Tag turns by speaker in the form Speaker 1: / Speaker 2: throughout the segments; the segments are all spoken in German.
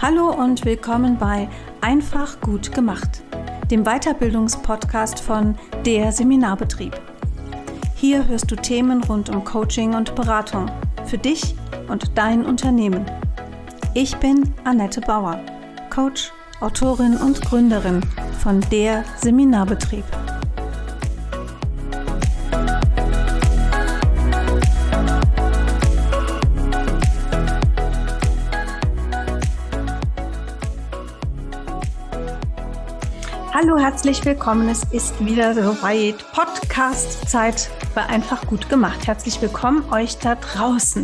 Speaker 1: Hallo und willkommen bei Einfach gut gemacht, dem Weiterbildungspodcast von der Seminarbetrieb. Hier hörst du Themen rund um Coaching und Beratung für dich und dein Unternehmen. Ich bin Annette Bauer, Coach, Autorin und Gründerin von der Seminarbetrieb. Hallo, herzlich willkommen. Es ist wieder soweit Podcast-Zeit bei Einfach gut gemacht. Herzlich willkommen euch da draußen.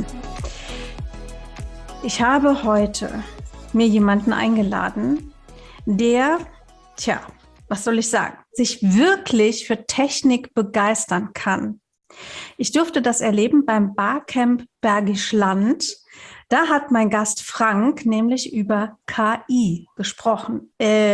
Speaker 1: Ich habe heute mir jemanden eingeladen, der, was soll ich sagen, sich wirklich für Technik begeistern kann. Ich durfte das erleben beim Barcamp Bergisch Land. Da hat mein Gast Frank nämlich über KI gesprochen.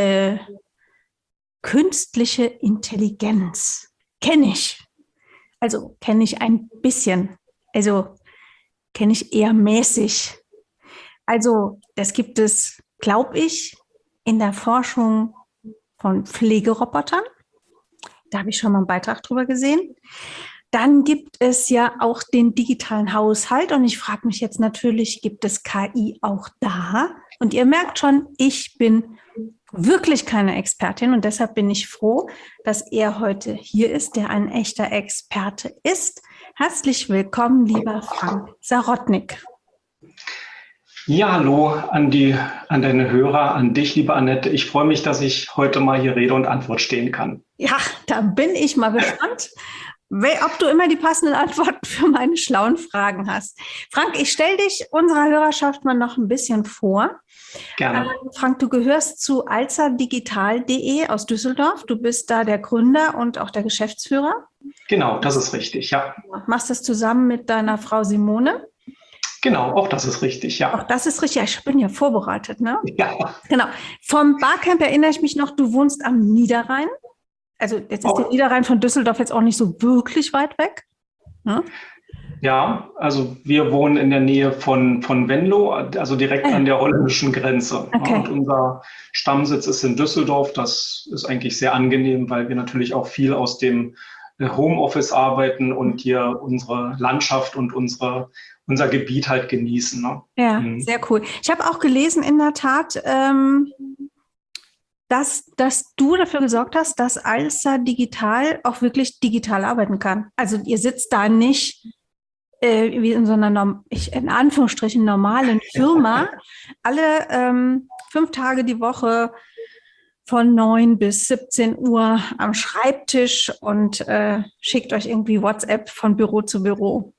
Speaker 1: Künstliche Intelligenz. Kenne ich. Also kenne ich ein bisschen. Also kenne ich eher mäßig. Also das gibt es, glaube ich, in der Forschung von Pflegerobotern. Da habe ich schon mal einen Beitrag drüber gesehen. Dann gibt es ja auch den digitalen Haushalt. Und ich frage mich jetzt natürlich, gibt es KI auch da? Und ihr merkt schon, ich bin wirklich keine Expertin und deshalb bin ich froh, dass er heute hier ist, der ein echter Experte ist. Herzlich willkommen, lieber Frank Sarotnik.
Speaker 2: Ja, hallo an deine Hörer, an dich, liebe Annette. Ich freue mich, dass ich heute mal hier Rede und Antwort stehen kann.
Speaker 1: Ja, da bin ich mal gespannt, ob du immer die passenden Antworten für meine schlauen Fragen hast. Frank, ich stelle dich unserer Hörerschaft mal noch ein bisschen vor.
Speaker 2: Gerne.
Speaker 1: Frank, du gehörst zu alzadigital.de aus Düsseldorf. Du bist da der Gründer und auch der Geschäftsführer.
Speaker 2: Genau, das ist richtig, ja.
Speaker 1: Machst das zusammen mit deiner Frau Simone?
Speaker 2: Genau, auch das ist richtig, ja.
Speaker 1: Auch das ist richtig. Ja, ich bin ja vorbereitet, ne?
Speaker 2: Ja.
Speaker 1: Genau. Vom Barcamp erinnere ich mich noch, du wohnst am Niederrhein. Also jetzt ist der Niederrhein von Düsseldorf jetzt auch nicht so wirklich weit weg. Ne?
Speaker 2: Ja, also wir wohnen in der Nähe von Venlo, also direkt an der holländischen Grenze.
Speaker 1: Okay.
Speaker 2: Und unser Stammsitz ist in Düsseldorf. Das ist eigentlich sehr angenehm, weil wir natürlich auch viel aus dem Homeoffice arbeiten und hier unsere Landschaft und unser Gebiet halt genießen. Ne?
Speaker 1: Ja, sehr cool. Ich habe auch gelesen in der Tat, dass du dafür gesorgt hast, dass Alza Digital auch wirklich digital arbeiten kann. Also ihr sitzt da nicht wie in so einer, in Anführungsstrichen, normalen Firma, alle 5 Tage die Woche von 9 bis 17 Uhr am Schreibtisch und schickt euch irgendwie WhatsApp von Büro zu Büro.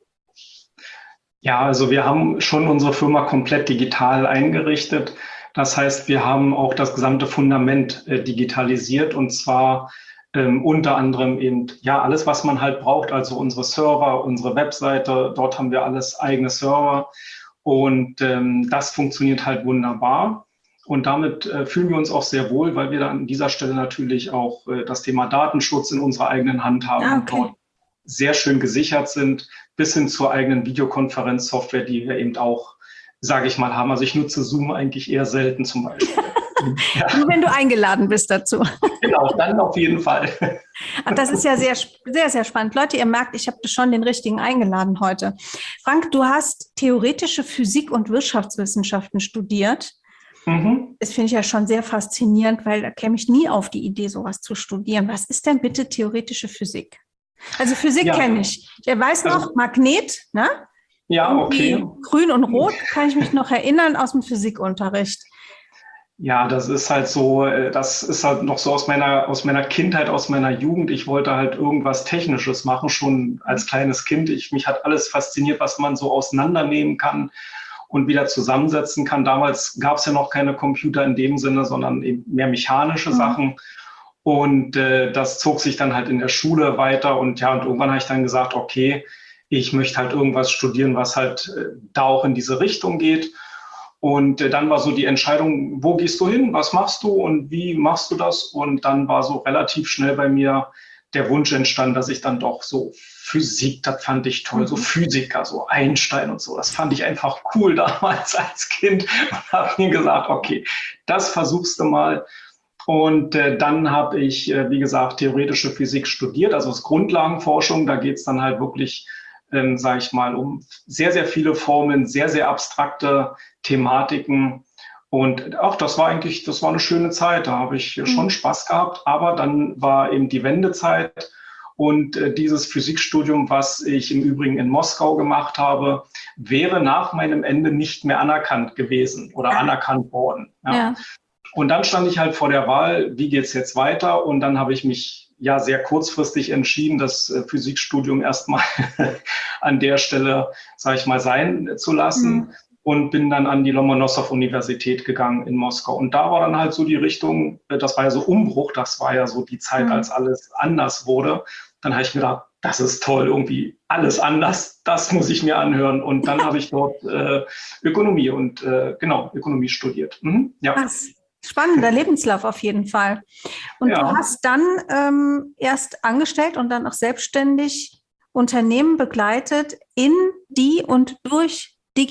Speaker 2: Ja, also wir haben schon unsere Firma komplett digital eingerichtet. Das heißt, wir haben auch das gesamte Fundament digitalisiert und zwar unter anderem eben alles, was man halt braucht, also unsere Server, unsere Webseite, dort haben wir alles eigene Server und das funktioniert halt wunderbar und damit fühlen wir uns auch sehr wohl, weil wir dann an dieser Stelle natürlich auch das Thema Datenschutz in unserer eigenen Hand haben und dort sehr schön gesichert sind, bis hin zur eigenen Videokonferenzsoftware, die wir eben auch, sage ich mal, haben. Also ich nutze Zoom eigentlich eher selten zum Beispiel.
Speaker 1: Ja. Nur wenn du eingeladen bist dazu.
Speaker 2: Genau, dann auf jeden Fall.
Speaker 1: Ach, das ist ja sehr, sehr, sehr spannend. Leute, ihr merkt, ich habe schon den richtigen eingeladen heute. Frank, du hast theoretische Physik und Wirtschaftswissenschaften studiert. Das finde ich ja schon sehr faszinierend, weil da käme ich nie auf die Idee, sowas zu studieren. Was ist denn bitte theoretische Physik? Also Physik kenne ich. Ich weiß noch, Magnet, ne?
Speaker 2: Ja, okay.
Speaker 1: Grün und Rot kann ich mich noch erinnern aus dem Physikunterricht.
Speaker 2: Ja, das ist halt noch so aus meiner Kindheit, aus meiner Jugend. Ich wollte halt irgendwas Technisches machen, schon als kleines Kind. Mich hat alles fasziniert, was man so auseinandernehmen kann und wieder zusammensetzen kann. Damals gab es ja noch keine Computer in dem Sinne, sondern eben mehr mechanische Sachen. Und das zog sich dann halt in der Schule weiter. Und irgendwann habe ich dann gesagt, okay, ich möchte halt irgendwas studieren, was halt da auch in diese Richtung geht. Und dann war so die Entscheidung, wo gehst du hin, was machst du und wie machst du das? Und dann war so relativ schnell bei mir der Wunsch entstanden, dass ich dann doch so Physik, das fand ich toll, so Physiker, so Einstein und so, das fand ich einfach cool damals als Kind und habe mir gesagt, okay, das versuchst du mal. Und dann habe ich, wie gesagt, theoretische Physik studiert, also das Grundlagenforschung, da geht es dann halt wirklich, sage ich mal, um sehr, sehr viele Formeln, sehr, sehr abstrakte Thematiken. Und auch das war eine schöne Zeit, da habe ich schon Spaß gehabt, aber dann war eben die Wendezeit und dieses Physikstudium, was ich im Übrigen in Moskau gemacht habe, wäre nach meinem Ende nicht mehr anerkannt gewesen oder anerkannt worden. Ja. Und dann stand ich halt vor der Wahl, wie geht's jetzt weiter? Und dann habe ich mich ja sehr kurzfristig entschieden, das Physikstudium erstmal an der Stelle, sage ich mal, sein zu lassen. Und bin dann an die Lomonossow-Universität gegangen in Moskau. Und da war dann halt so die Richtung, das war ja so Umbruch, das war ja so die Zeit, als alles anders wurde. Dann habe ich mir gedacht, das ist toll, irgendwie alles anders, das muss ich mir anhören. Und dann habe ich dort Ökonomie und Ökonomie studiert. Ja.
Speaker 1: Krass. Spannender Lebenslauf auf jeden Fall. Und du hast dann erst angestellt und dann auch selbstständig Unternehmen begleitet in die und durch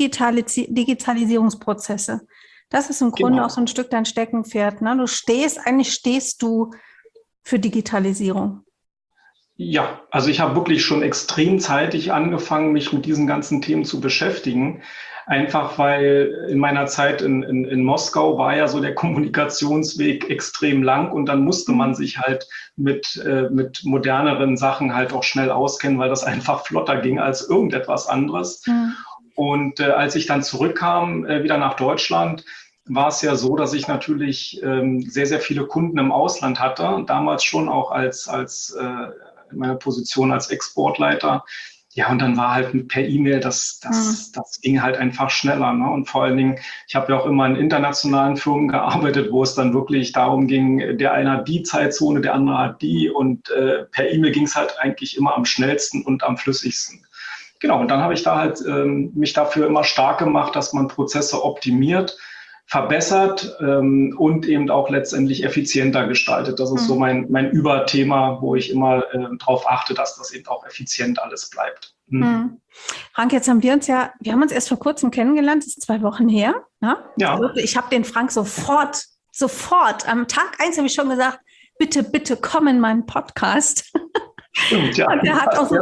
Speaker 1: Digitalisierungsprozesse. Das ist im Grunde auch so ein Stück dein Steckenpferd. Ne? Eigentlich stehst du für Digitalisierung.
Speaker 2: Ja, also ich habe wirklich schon extrem zeitig angefangen, mich mit diesen ganzen Themen zu beschäftigen. Einfach weil in meiner Zeit in Moskau war ja so der Kommunikationsweg extrem lang und dann musste man sich halt mit moderneren Sachen halt auch schnell auskennen, weil das einfach flotter ging als irgendetwas anderes. Und als ich dann zurückkam, wieder nach Deutschland, war es ja so, dass ich natürlich sehr, sehr viele Kunden im Ausland hatte. Damals schon auch als in meiner Position als Exportleiter. Ja, und dann war halt per E-Mail, das ging halt einfach schneller. Ne? Und vor allen Dingen, ich habe ja auch immer in internationalen Firmen gearbeitet, wo es dann wirklich darum ging, der eine hat die Zeitzone, der andere hat die. Und per E-Mail ging es halt eigentlich immer am schnellsten und am flüssigsten. Genau, und dann habe ich da halt mich dafür immer stark gemacht, dass man Prozesse optimiert, verbessert und eben auch letztendlich effizienter gestaltet. Das ist so mein Überthema, wo ich immer darauf achte, dass das eben auch effizient alles bleibt.
Speaker 1: Frank, jetzt haben wir uns erst vor kurzem kennengelernt, das ist 2 Wochen her. Ne?
Speaker 2: Ja.
Speaker 1: Also ich habe den Frank sofort, am Tag 1 habe ich schon gesagt, bitte, bitte komm in meinen Podcast.
Speaker 2: Stimmt, ja.
Speaker 1: Und er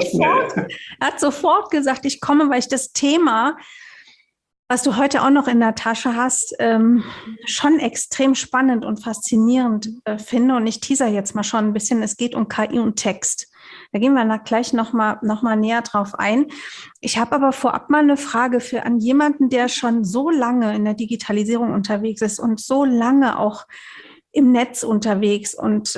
Speaker 1: hat sofort gesagt, ich komme, weil ich das Thema, was du heute auch noch in der Tasche hast, schon extrem spannend und faszinierend finde. Und ich teaser jetzt mal schon ein bisschen, es geht um KI und Text. Da gehen wir gleich noch mal näher drauf ein. Ich habe aber vorab mal eine Frage an jemanden, der schon so lange in der Digitalisierung unterwegs ist und so lange auch im Netz unterwegs und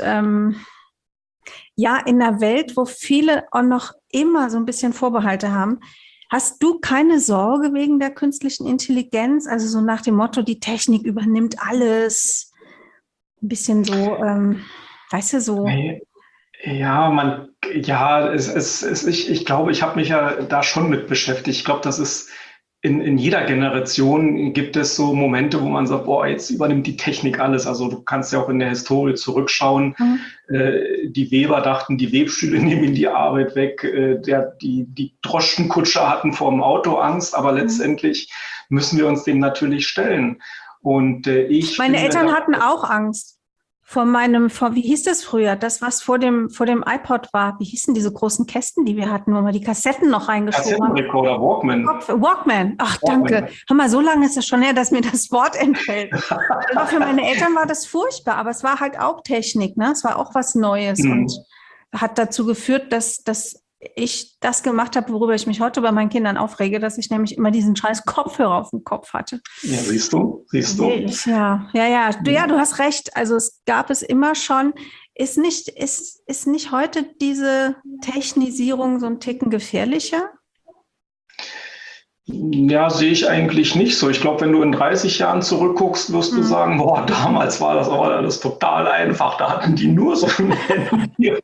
Speaker 1: in der Welt, wo viele auch noch immer so ein bisschen Vorbehalte haben. Hast du keine Sorge wegen der künstlichen Intelligenz? Also so nach dem Motto, die Technik übernimmt alles. Ein bisschen so, weißt du, so.
Speaker 2: Ja, ich glaube, ich habe mich ja da schon mit beschäftigt. Ich glaube, das ist in jeder Generation gibt es so Momente, wo man sagt, boah, jetzt übernimmt die Technik alles. Also du kannst ja auch in der Historie zurückschauen. Die Weber dachten, die Webstühle nehmen ihnen die Arbeit weg. Die Droschkenkutscher hatten vor dem Auto Angst, aber letztendlich müssen wir uns dem natürlich stellen. Und
Speaker 1: meine Eltern hatten auch Angst. Wie hieß das früher? Das, was vor dem iPod war. Wie hießen diese großen Kästen, die wir hatten, wo wir die Kassetten noch reingeschoben haben?
Speaker 2: Kassettenrekorder, Walkman.
Speaker 1: Ach, danke. Hör mal, so lange ist das schon her, dass mir das Wort entfällt. Aber für meine Eltern war das furchtbar, aber es war halt auch Technik, ne? Es war auch was Neues und hat dazu geführt, dass ich das gemacht habe, worüber ich mich heute bei meinen Kindern aufrege, dass ich nämlich immer diesen scheiß Kopfhörer auf dem Kopf hatte.
Speaker 2: Ja, siehst du?
Speaker 1: Ja. Du hast recht. Also es gab es immer schon. Ist nicht heute diese Technisierung so ein Ticken gefährlicher?
Speaker 2: Ja, sehe ich eigentlich nicht so. Ich glaube, wenn du in 30 Jahren zurückguckst, wirst du sagen, boah, damals war das aber alles total einfach. Da hatten die nur so ein Handy.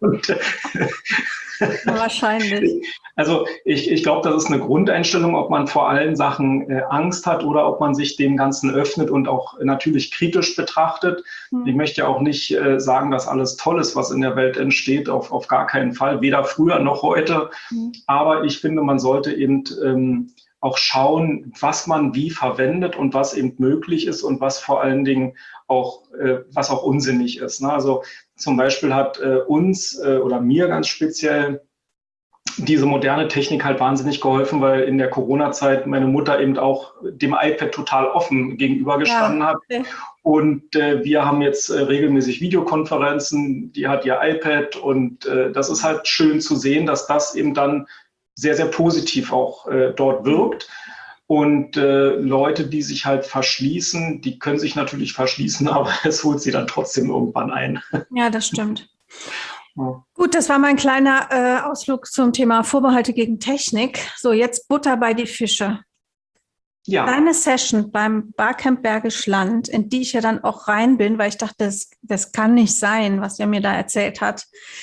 Speaker 1: Wahrscheinlich.
Speaker 2: Also ich glaube, das ist eine Grundeinstellung, ob man vor allen Sachen Angst hat oder ob man sich dem Ganzen öffnet und auch natürlich kritisch betrachtet. Ich möchte ja auch nicht sagen, dass alles toll ist, was in der Welt entsteht, auf gar keinen Fall, weder früher noch heute. Aber ich finde, man sollte eben auch schauen, was man wie verwendet und was eben möglich ist und was vor allen Dingen auch, was auch unsinnig ist. Ne? Also zum Beispiel hat uns oder mir ganz speziell diese moderne Technik halt wahnsinnig geholfen, weil in der Corona-Zeit meine Mutter eben auch dem iPad total offen gegenübergestanden hat. Okay. Und wir haben jetzt regelmäßig Videokonferenzen, die hat ihr iPad und das ist halt schön zu sehen, dass das eben dann sehr, sehr positiv auch dort wirkt. Und Leute, die sich halt verschließen, die können sich natürlich verschließen, aber es holt sie dann trotzdem irgendwann ein.
Speaker 1: Ja, das stimmt. Ja. Gut, das war mein kleiner Ausflug zum Thema Vorbehalte gegen Technik. So, jetzt Butter bei die Fische. Ja. Deine Session beim Barcamp Bergisch Land, in die ich ja dann auch rein bin, weil ich dachte, das kann nicht sein, was er mir da erzählt hat.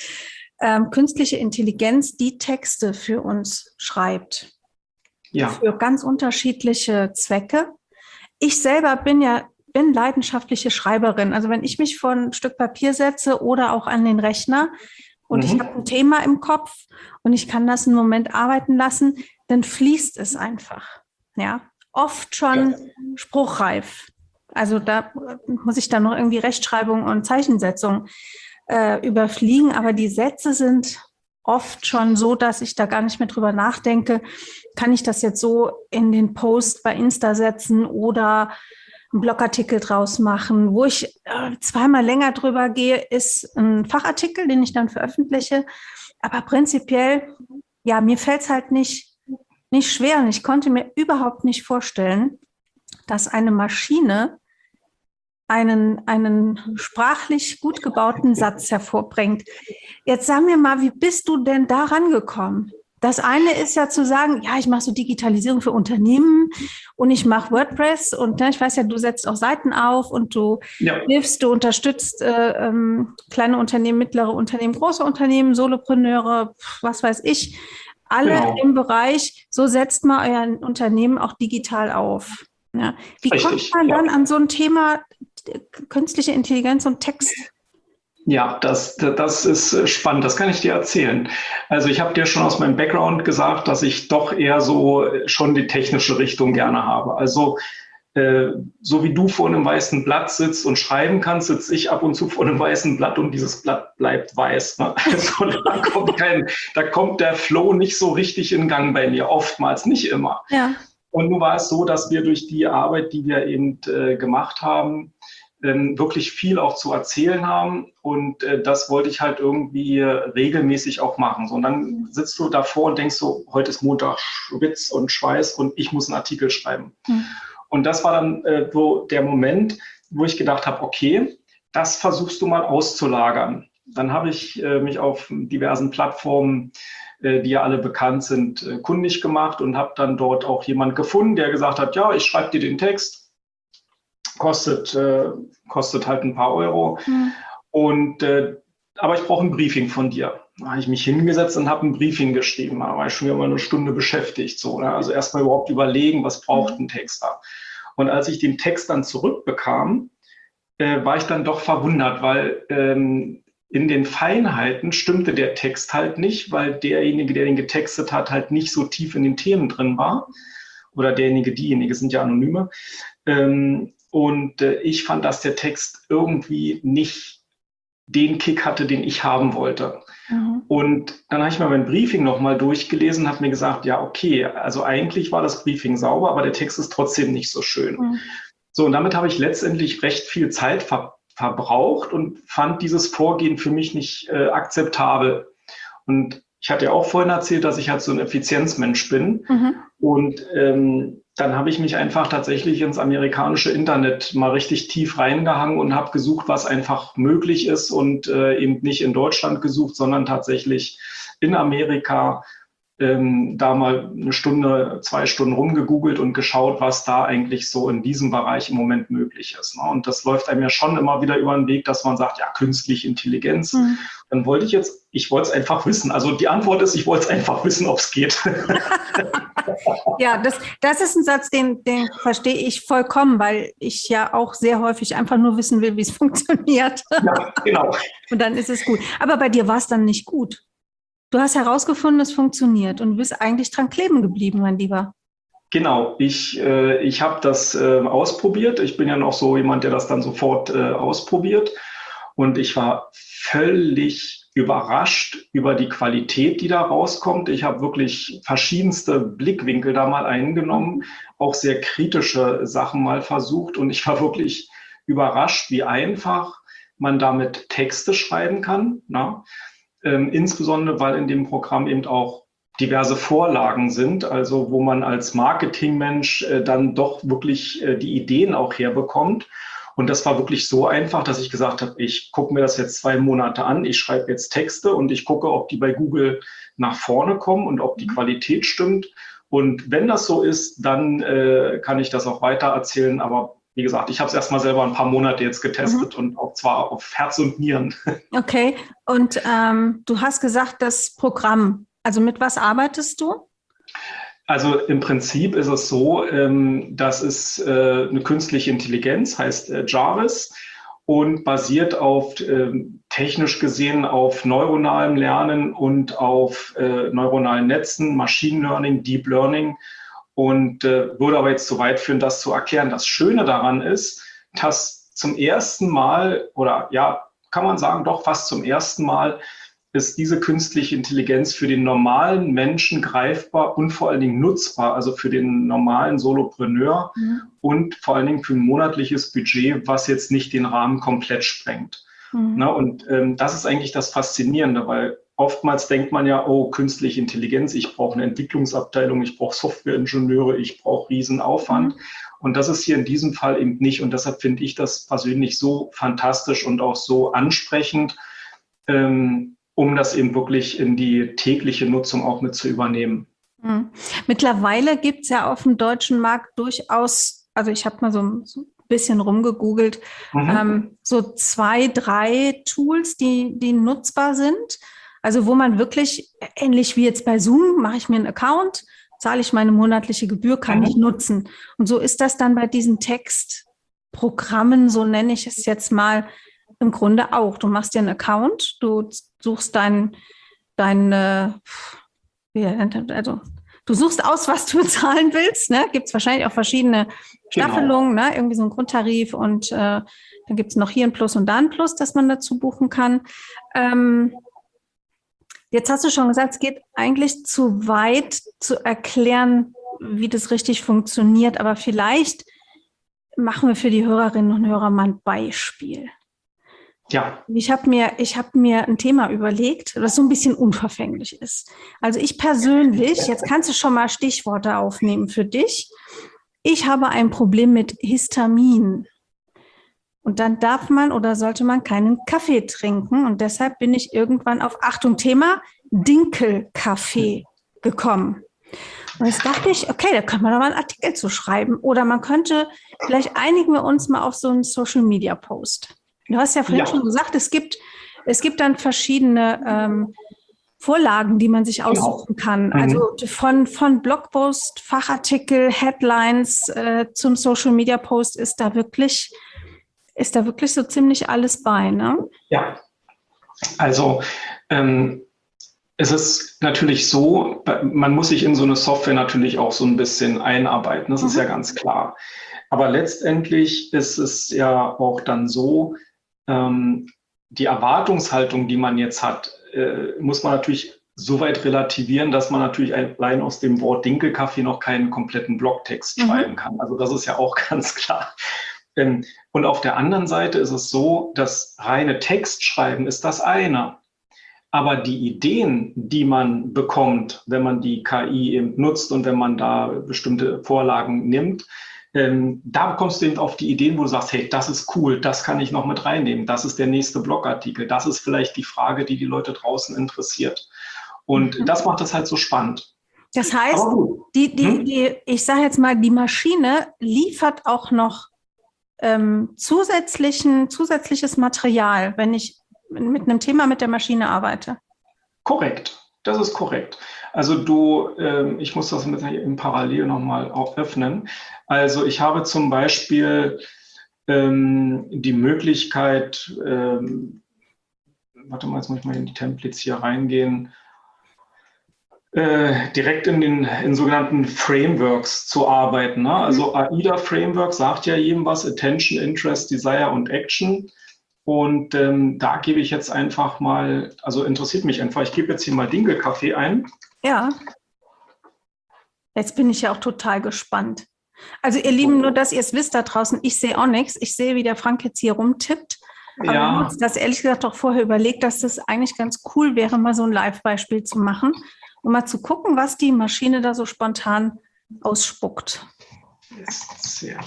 Speaker 1: Künstliche Intelligenz, die Texte für uns schreibt. Ja. Für ganz unterschiedliche Zwecke. Ich selber bin leidenschaftliche Schreiberin. Also wenn ich mich vor ein Stück Papier setze oder auch an den Rechner und ich habe ein Thema im Kopf und ich kann das einen Moment arbeiten lassen, dann fließt es einfach. Ja, oft schon spruchreif. Also da muss ich dann noch irgendwie Rechtschreibung und Zeichensetzung überfliegen, aber die Sätze sind oft schon so, dass ich da gar nicht mehr drüber nachdenke, kann ich das jetzt so in den Post bei Insta setzen oder einen Blogartikel draus machen. Wo ich zweimal länger drüber gehe, ist ein Fachartikel, den ich dann veröffentliche. Aber prinzipiell, ja, mir fällt es halt nicht schwer und ich konnte mir überhaupt nicht vorstellen, dass eine Maschine einen sprachlich gut gebauten Satz hervorbringt. Jetzt sag mir mal, wie bist du denn da rangekommen? Das eine ist ja zu sagen, ja, ich mache so Digitalisierung für Unternehmen und ich mache WordPress und ich weiß ja, du setzt auch Seiten auf und du hilfst, du unterstützt kleine Unternehmen, mittlere Unternehmen, große Unternehmen, Solopreneure, was weiß ich, alle im Bereich, so setzt man euer Unternehmen auch digital auf. Ja. Wie kommt man dann an so ein Thema künstliche Intelligenz und Text?
Speaker 2: Ja, das ist spannend, das kann ich dir erzählen. Also ich habe dir schon aus meinem Background gesagt, dass ich doch eher so schon die technische Richtung gerne habe. Also so wie du vor einem weißen Blatt sitzt und schreiben kannst, sitze ich ab und zu vor einem weißen Blatt und dieses Blatt bleibt weiß. Ne? Also da kommt der Flow nicht so richtig in Gang bei mir, oftmals, nicht immer. Ja. Und nun war es so, dass wir durch die Arbeit, die wir eben gemacht haben, wirklich viel auch zu erzählen haben und das wollte ich halt irgendwie regelmäßig auch machen. So, und dann sitzt du davor und denkst so, heute ist Montag, Schwitz und Schweiß und ich muss einen Artikel schreiben. Und das war dann so der Moment, wo ich gedacht habe, okay, das versuchst du mal auszulagern. Dann habe ich mich auf diversen Plattformen, die ja alle bekannt sind, kundig gemacht und habe dann dort auch jemand gefunden, der gesagt hat, ja, ich schreibe dir den Text, kostet halt ein paar Euro. Und aber ich brauche ein Briefing von dir. Da habe ich mich hingesetzt und habe ein Briefing geschrieben. Da war ich schon wieder mal eine Stunde beschäftigt. So, ne? Also erstmal überhaupt überlegen, was braucht ein Texter. Und als ich den Text dann zurückbekam, war ich dann doch verwundert, weil in den Feinheiten stimmte der Text halt nicht, weil derjenige, der den getextet hat, halt nicht so tief in den Themen drin war. Oder diejenige sind ja Anonyme. Und ich fand, dass der Text irgendwie nicht den Kick hatte, den ich haben wollte. Und dann habe ich mal mein Briefing nochmal durchgelesen und habe mir gesagt, ja, okay, also eigentlich war das Briefing sauber, aber der Text ist trotzdem nicht so schön. So, und damit habe ich letztendlich recht viel Zeit verbraucht und fand dieses Vorgehen für mich nicht akzeptabel. Und ich hatte ja auch vorhin erzählt, dass ich halt so ein Effizienzmensch bin. Und dann habe ich mich einfach tatsächlich ins amerikanische Internet mal richtig tief reingehangen und habe gesucht, was einfach möglich ist und eben nicht in Deutschland gesucht, sondern tatsächlich in Amerika da mal eine Stunde, 2 Stunden rumgegoogelt und geschaut, was da eigentlich so in diesem Bereich im Moment möglich ist. Ne? Und das läuft einem ja schon immer wieder über den Weg, dass man sagt, ja, künstliche Intelligenz. Mhm. Dann wollte ich wollte es einfach wissen. Also die Antwort ist, ich wollte es einfach wissen, ob es geht.
Speaker 1: Ja, das ist ein Satz, den verstehe ich vollkommen, weil ich ja auch sehr häufig einfach nur wissen will, wie es funktioniert.
Speaker 2: Ja, genau.
Speaker 1: Und dann ist es gut. Aber bei dir war es dann nicht gut. Du hast herausgefunden, es funktioniert und du bist eigentlich dran kleben geblieben, mein Lieber.
Speaker 2: Genau, ich habe das ausprobiert. Ich bin ja noch so jemand, der das dann sofort ausprobiert. Und ich war völlig überrascht über die Qualität, die da rauskommt. Ich habe wirklich verschiedenste Blickwinkel da mal eingenommen, auch sehr kritische Sachen mal versucht. Und ich war wirklich überrascht, wie einfach man damit Texte schreiben kann. Na? Insbesondere, weil in dem Programm eben auch diverse Vorlagen sind, also wo man als Marketingmensch dann doch wirklich die Ideen auch herbekommt. Und das war wirklich so einfach, dass ich gesagt habe, ich gucke mir das jetzt 2 Monate an, ich schreibe jetzt Texte und ich gucke, ob die bei Google nach vorne kommen und ob die Qualität stimmt. Und wenn das so ist, dann kann ich das auch weiter erzählen. Aber wie gesagt, ich habe es erstmal selber ein paar Monate jetzt getestet und auch zwar auf Herz und Nieren.
Speaker 1: Okay, und du hast gesagt, das Programm, also mit was arbeitest du?
Speaker 2: Also im Prinzip ist es so, das ist eine künstliche Intelligenz, heißt Jarvis und basiert auf, technisch gesehen, auf neuronalem Lernen und auf neuronalen Netzen, Machine Learning, Deep Learning. Und würde aber jetzt zu weit führen, das zu erklären. Das Schöne daran ist, dass zum ersten Mal, oder ja, kann man sagen, doch fast zum ersten Mal, ist diese künstliche Intelligenz für den normalen Menschen greifbar und vor allen Dingen nutzbar, also für den normalen Solopreneur und vor allen Dingen für ein monatliches Budget, was jetzt nicht den Rahmen komplett sprengt. Na, und das ist eigentlich das Faszinierende, weil oftmals denkt man ja, oh, künstliche Intelligenz, ich brauche eine Entwicklungsabteilung, ich brauche Softwareingenieure, ich brauche Riesenaufwand. Und das ist hier in diesem Fall eben nicht. Und deshalb finde ich das persönlich so fantastisch und auch so ansprechend, um das eben wirklich in die tägliche Nutzung auch mit zu übernehmen.
Speaker 1: Mittlerweile gibt es ja auf dem deutschen Markt durchaus, also ich habe mal so ein bisschen rumgegoogelt, so 2, 3 Tools, die nutzbar sind. Also wo man wirklich, ähnlich wie jetzt bei Zoom, mache ich mir einen Account, zahle ich meine monatliche Gebühr, kann ich nutzen. Und so ist das dann bei diesen Textprogrammen, so nenne ich es jetzt mal, im Grunde auch. Du machst dir einen Account, du suchst du suchst aus, was du bezahlen willst. Ne? Gibt es wahrscheinlich auch verschiedene Staffelungen, ne? Irgendwie so ein Grundtarif und dann gibt es noch hier ein Plus und da ein Plus, das man dazu buchen kann. Jetzt hast du schon gesagt, es geht eigentlich zu weit zu erklären, wie das richtig funktioniert, aber vielleicht machen wir für die Hörerinnen und Hörer mal ein Beispiel.
Speaker 2: Ja.
Speaker 1: Ich habe mir ein Thema überlegt, das so ein bisschen unverfänglich ist. Also ich persönlich, jetzt kannst du schon mal Stichworte aufnehmen für dich. Ich habe ein Problem mit Histamin. Und dann darf man oder sollte man keinen Kaffee trinken. Und deshalb bin ich irgendwann auf, Achtung, Thema, Dinkelkaffee gekommen. Und jetzt dachte ich, okay, da kann man doch mal einen Artikel zu schreiben. Oder man könnte, vielleicht einigen wir uns mal auf so einen Social-Media-Post. Du hast ja vorhin schon gesagt, es gibt dann verschiedene Vorlagen, die man sich aussuchen kann. Also von Blogpost, Fachartikel, Headlines zum Social-Media-Post ist da wirklich so ziemlich alles bei, ne?
Speaker 2: Ja, also es ist natürlich so, man muss sich in so eine Software natürlich auch so ein bisschen einarbeiten, das ist ja ganz klar. Aber letztendlich ist es ja auch dann so, die Erwartungshaltung, die man jetzt hat, muss man natürlich so weit relativieren, dass man natürlich allein aus dem Wort Dinkelkaffee noch keinen kompletten Blogtext schreiben kann. Also das ist ja auch ganz klar. Und auf der anderen Seite ist es so, das reine Textschreiben ist das eine. Aber die Ideen, die man bekommt, wenn man die KI eben nutzt und wenn man da bestimmte Vorlagen nimmt, da kommst du eben auf die Ideen, wo du sagst, hey, das ist cool, das kann ich noch mit reinnehmen, das ist der nächste Blogartikel, das ist vielleicht die Frage, die die Leute draußen interessiert. Und das macht das halt so spannend.
Speaker 1: Das heißt, ich sage jetzt mal, die Maschine liefert auch noch zusätzliches Material, wenn ich mit einem Thema mit der Maschine arbeite.
Speaker 2: Korrekt, das ist korrekt. Also ich muss das mit im Parallel nochmal auch öffnen. Also ich habe zum Beispiel die Möglichkeit, warte mal, jetzt muss ich mal in die Templates hier reingehen, direkt in sogenannten Frameworks zu arbeiten. Ne? Also AIDA-Framework sagt ja jedem was, Attention, Interest, Desire und Action. Und da gebe ich jetzt einfach mal, also interessiert mich einfach, ich gebe jetzt hier mal Dinkelkaffee ein.
Speaker 1: Ja, jetzt bin ich ja auch total gespannt. Also ihr Lieben, nur dass ihr es wisst da draußen, ich sehe auch nichts. Ich sehe, wie der Frank jetzt hier rumtippt. Aber wir haben uns das ehrlich gesagt doch vorher überlegt, dass das eigentlich ganz cool wäre, mal so ein Live-Beispiel zu machen, um mal zu gucken, was die Maschine da so spontan ausspuckt.
Speaker 2: Ist sehr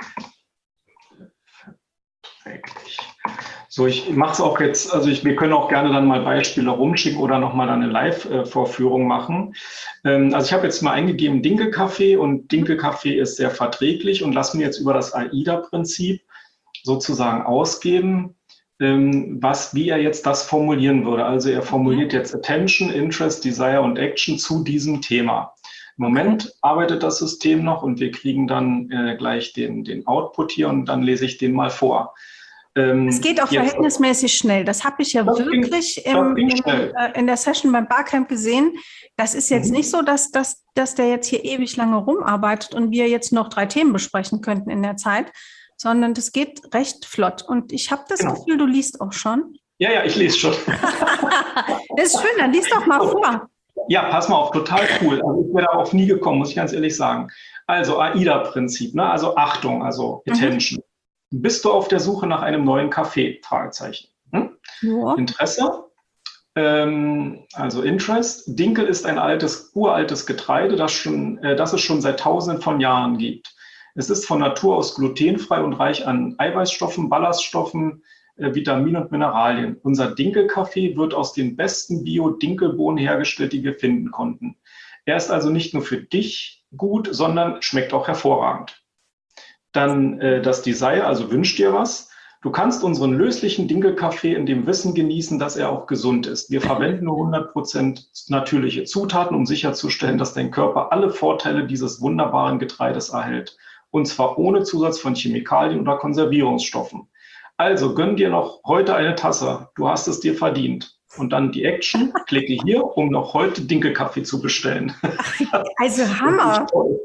Speaker 2: verträglich. So, ich mache es auch jetzt, also wir können auch gerne dann mal Beispiele rumschicken oder nochmal eine Live-Vorführung machen. Also ich habe jetzt mal eingegeben Dinkelkaffee und Dinkelkaffee ist sehr verträglich und lass mir jetzt über das AIDA-Prinzip sozusagen ausgeben, wie er jetzt das formulieren würde. Also er formuliert jetzt Attention, Interest, Desire und Action zu diesem Thema. Im Moment arbeitet das System noch und wir kriegen dann gleich den Output hier und dann lese ich den mal vor.
Speaker 1: Es geht auch verhältnismäßig schnell. Das habe ich ja wirklich in der Session beim Barcamp gesehen. Das ist jetzt nicht so, dass der jetzt hier ewig lange rumarbeitet und wir jetzt noch 3 Themen besprechen könnten in der Zeit, sondern das geht recht flott. Und ich habe das Gefühl, du liest auch schon.
Speaker 2: Ja, ich lese schon.
Speaker 1: Das ist schön, dann lies doch mal vor.
Speaker 2: Ja, pass mal auf, total cool. Also ich wäre darauf nie gekommen, muss ich ganz ehrlich sagen. Also AIDA-Prinzip, ne? Also Achtung, also Attention. Bist du auf der Suche nach einem neuen Kaffee? Fragezeichen. Ja. Interesse? Also Interest. Dinkel ist ein uraltes Getreide, das es schon seit Tausenden von Jahren gibt. Es ist von Natur aus glutenfrei und reich an Eiweißstoffen, Ballaststoffen, Vitaminen und Mineralien. Unser Dinkelkaffee wird aus den besten Bio-Dinkelbohnen hergestellt, die wir finden konnten. Er ist also nicht nur für dich gut, sondern schmeckt auch hervorragend. Dann das Desire, also wünsch dir was. Du kannst unseren löslichen Dinkelkaffee in dem Wissen genießen, dass er auch gesund ist. Wir verwenden nur 100% natürliche Zutaten, um sicherzustellen, dass dein Körper alle Vorteile dieses wunderbaren Getreides erhält. Und zwar ohne Zusatz von Chemikalien oder Konservierungsstoffen. Also gönn dir noch heute eine Tasse. Du hast es dir verdient. Und dann die Action. Klicke hier, um noch heute Dinkelkaffee zu bestellen.
Speaker 1: Also Hammer.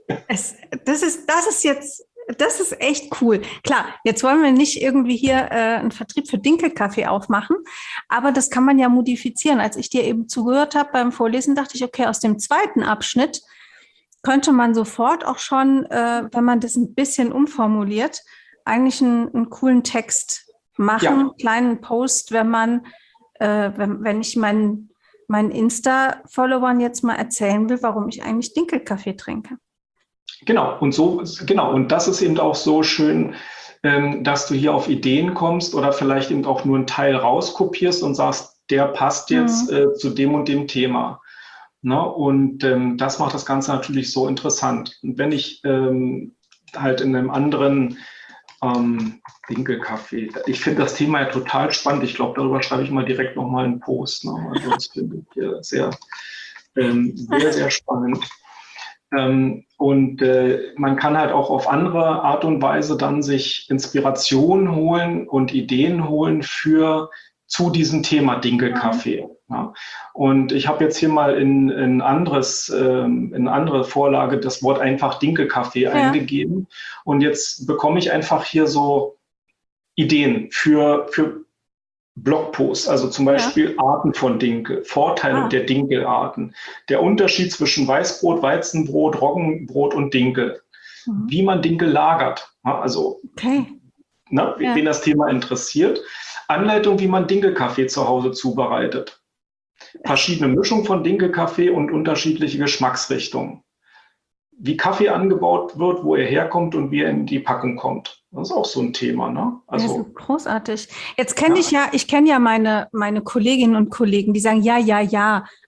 Speaker 1: Das ist echt cool. Klar, jetzt wollen wir nicht irgendwie hier einen Vertrieb für Dinkelkaffee aufmachen, aber das kann man ja modifizieren. Als ich dir eben zugehört habe beim Vorlesen, dachte ich, okay, aus dem zweiten Abschnitt könnte man sofort auch schon, wenn man das ein bisschen umformuliert, eigentlich einen coolen Text machen, einen kleinen Post, wenn ich meinen Insta-Followern jetzt mal erzählen will, warum ich eigentlich Dinkelkaffee trinke.
Speaker 2: Genau, und das ist eben auch so schön, dass du hier auf Ideen kommst oder vielleicht eben auch nur einen Teil rauskopierst und sagst, der passt jetzt zu dem und dem Thema. Ne? Und das macht das Ganze natürlich so interessant. Und wenn ich halt in einem anderen Dinkelkaffee, ich finde das Thema ja total spannend. Ich glaube, darüber schreibe ich mal direkt nochmal einen Post. Ne? Also das finde ich sehr, sehr spannend. Und man kann halt auch auf andere Art und Weise dann sich Inspiration holen und Ideen holen zu diesem Thema Dinkelkaffee. Ja. Und ich habe jetzt hier mal in andere Vorlage das Wort einfach Dinkelkaffee eingegeben. Und jetzt bekomme ich einfach hier so Ideen für Blogposts, also zum Beispiel Arten von Dinkel, Vorteile der Dinkelarten, der Unterschied zwischen Weißbrot, Weizenbrot, Roggenbrot und Dinkel, wie man Dinkel lagert, also wen das Thema interessiert, Anleitung, wie man Dinkelkaffee zu Hause zubereitet, verschiedene Mischungen von Dinkelkaffee und unterschiedliche Geschmacksrichtungen, wie Kaffee angebaut wird, wo er herkommt und wie er in die Packung kommt. Das ist auch so ein Thema, ne? Also,
Speaker 1: das ist großartig. Jetzt kenne ich kenne ja meine Kolleginnen und Kollegen, die sagen, ja,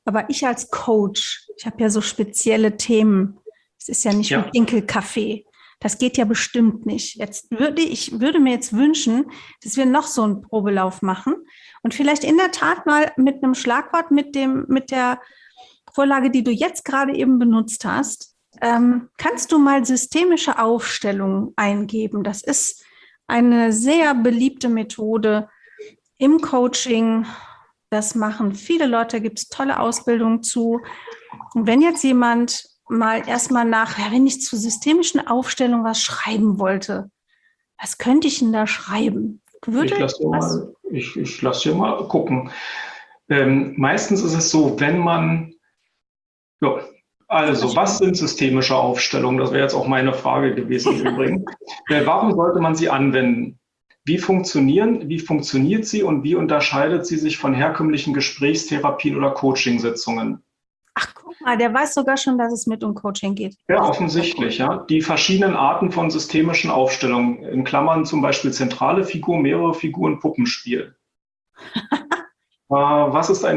Speaker 1: Aber ich als Coach, ich habe ja so spezielle Themen. Es ist ja nicht
Speaker 2: Ja.
Speaker 1: wie Dinkelkaffee. Das geht ja bestimmt nicht. Ich würde mir jetzt wünschen, dass wir noch so einen Probelauf machen und vielleicht in der Tat mal mit einem Schlagwort, mit der Vorlage, die du jetzt gerade eben benutzt hast, kannst du mal systemische Aufstellungen eingeben. Das ist eine sehr beliebte Methode im Coaching. Das machen viele Leute, da gibt es tolle Ausbildungen zu. Und wenn jetzt jemand mal erstmal wenn ich zu systemischen Aufstellungen was schreiben wollte, was könnte ich denn da schreiben?
Speaker 2: Ich lasse dir mal gucken. Meistens ist es so, wenn man, ja, also was sind systemische Aufstellungen? Das wäre jetzt auch meine Frage gewesen im Übrigen. Warum sollte man sie anwenden? Wie funktioniert sie und wie unterscheidet sie sich von herkömmlichen Gesprächstherapien oder Coachingsitzungen?
Speaker 1: Ach, guck mal, der weiß sogar schon, dass es mit um Coaching geht.
Speaker 2: Ja, offensichtlich, ja. Die verschiedenen Arten von systemischen Aufstellungen, in Klammern zum Beispiel zentrale Figur, mehrere Figuren, Puppenspiel. Was eine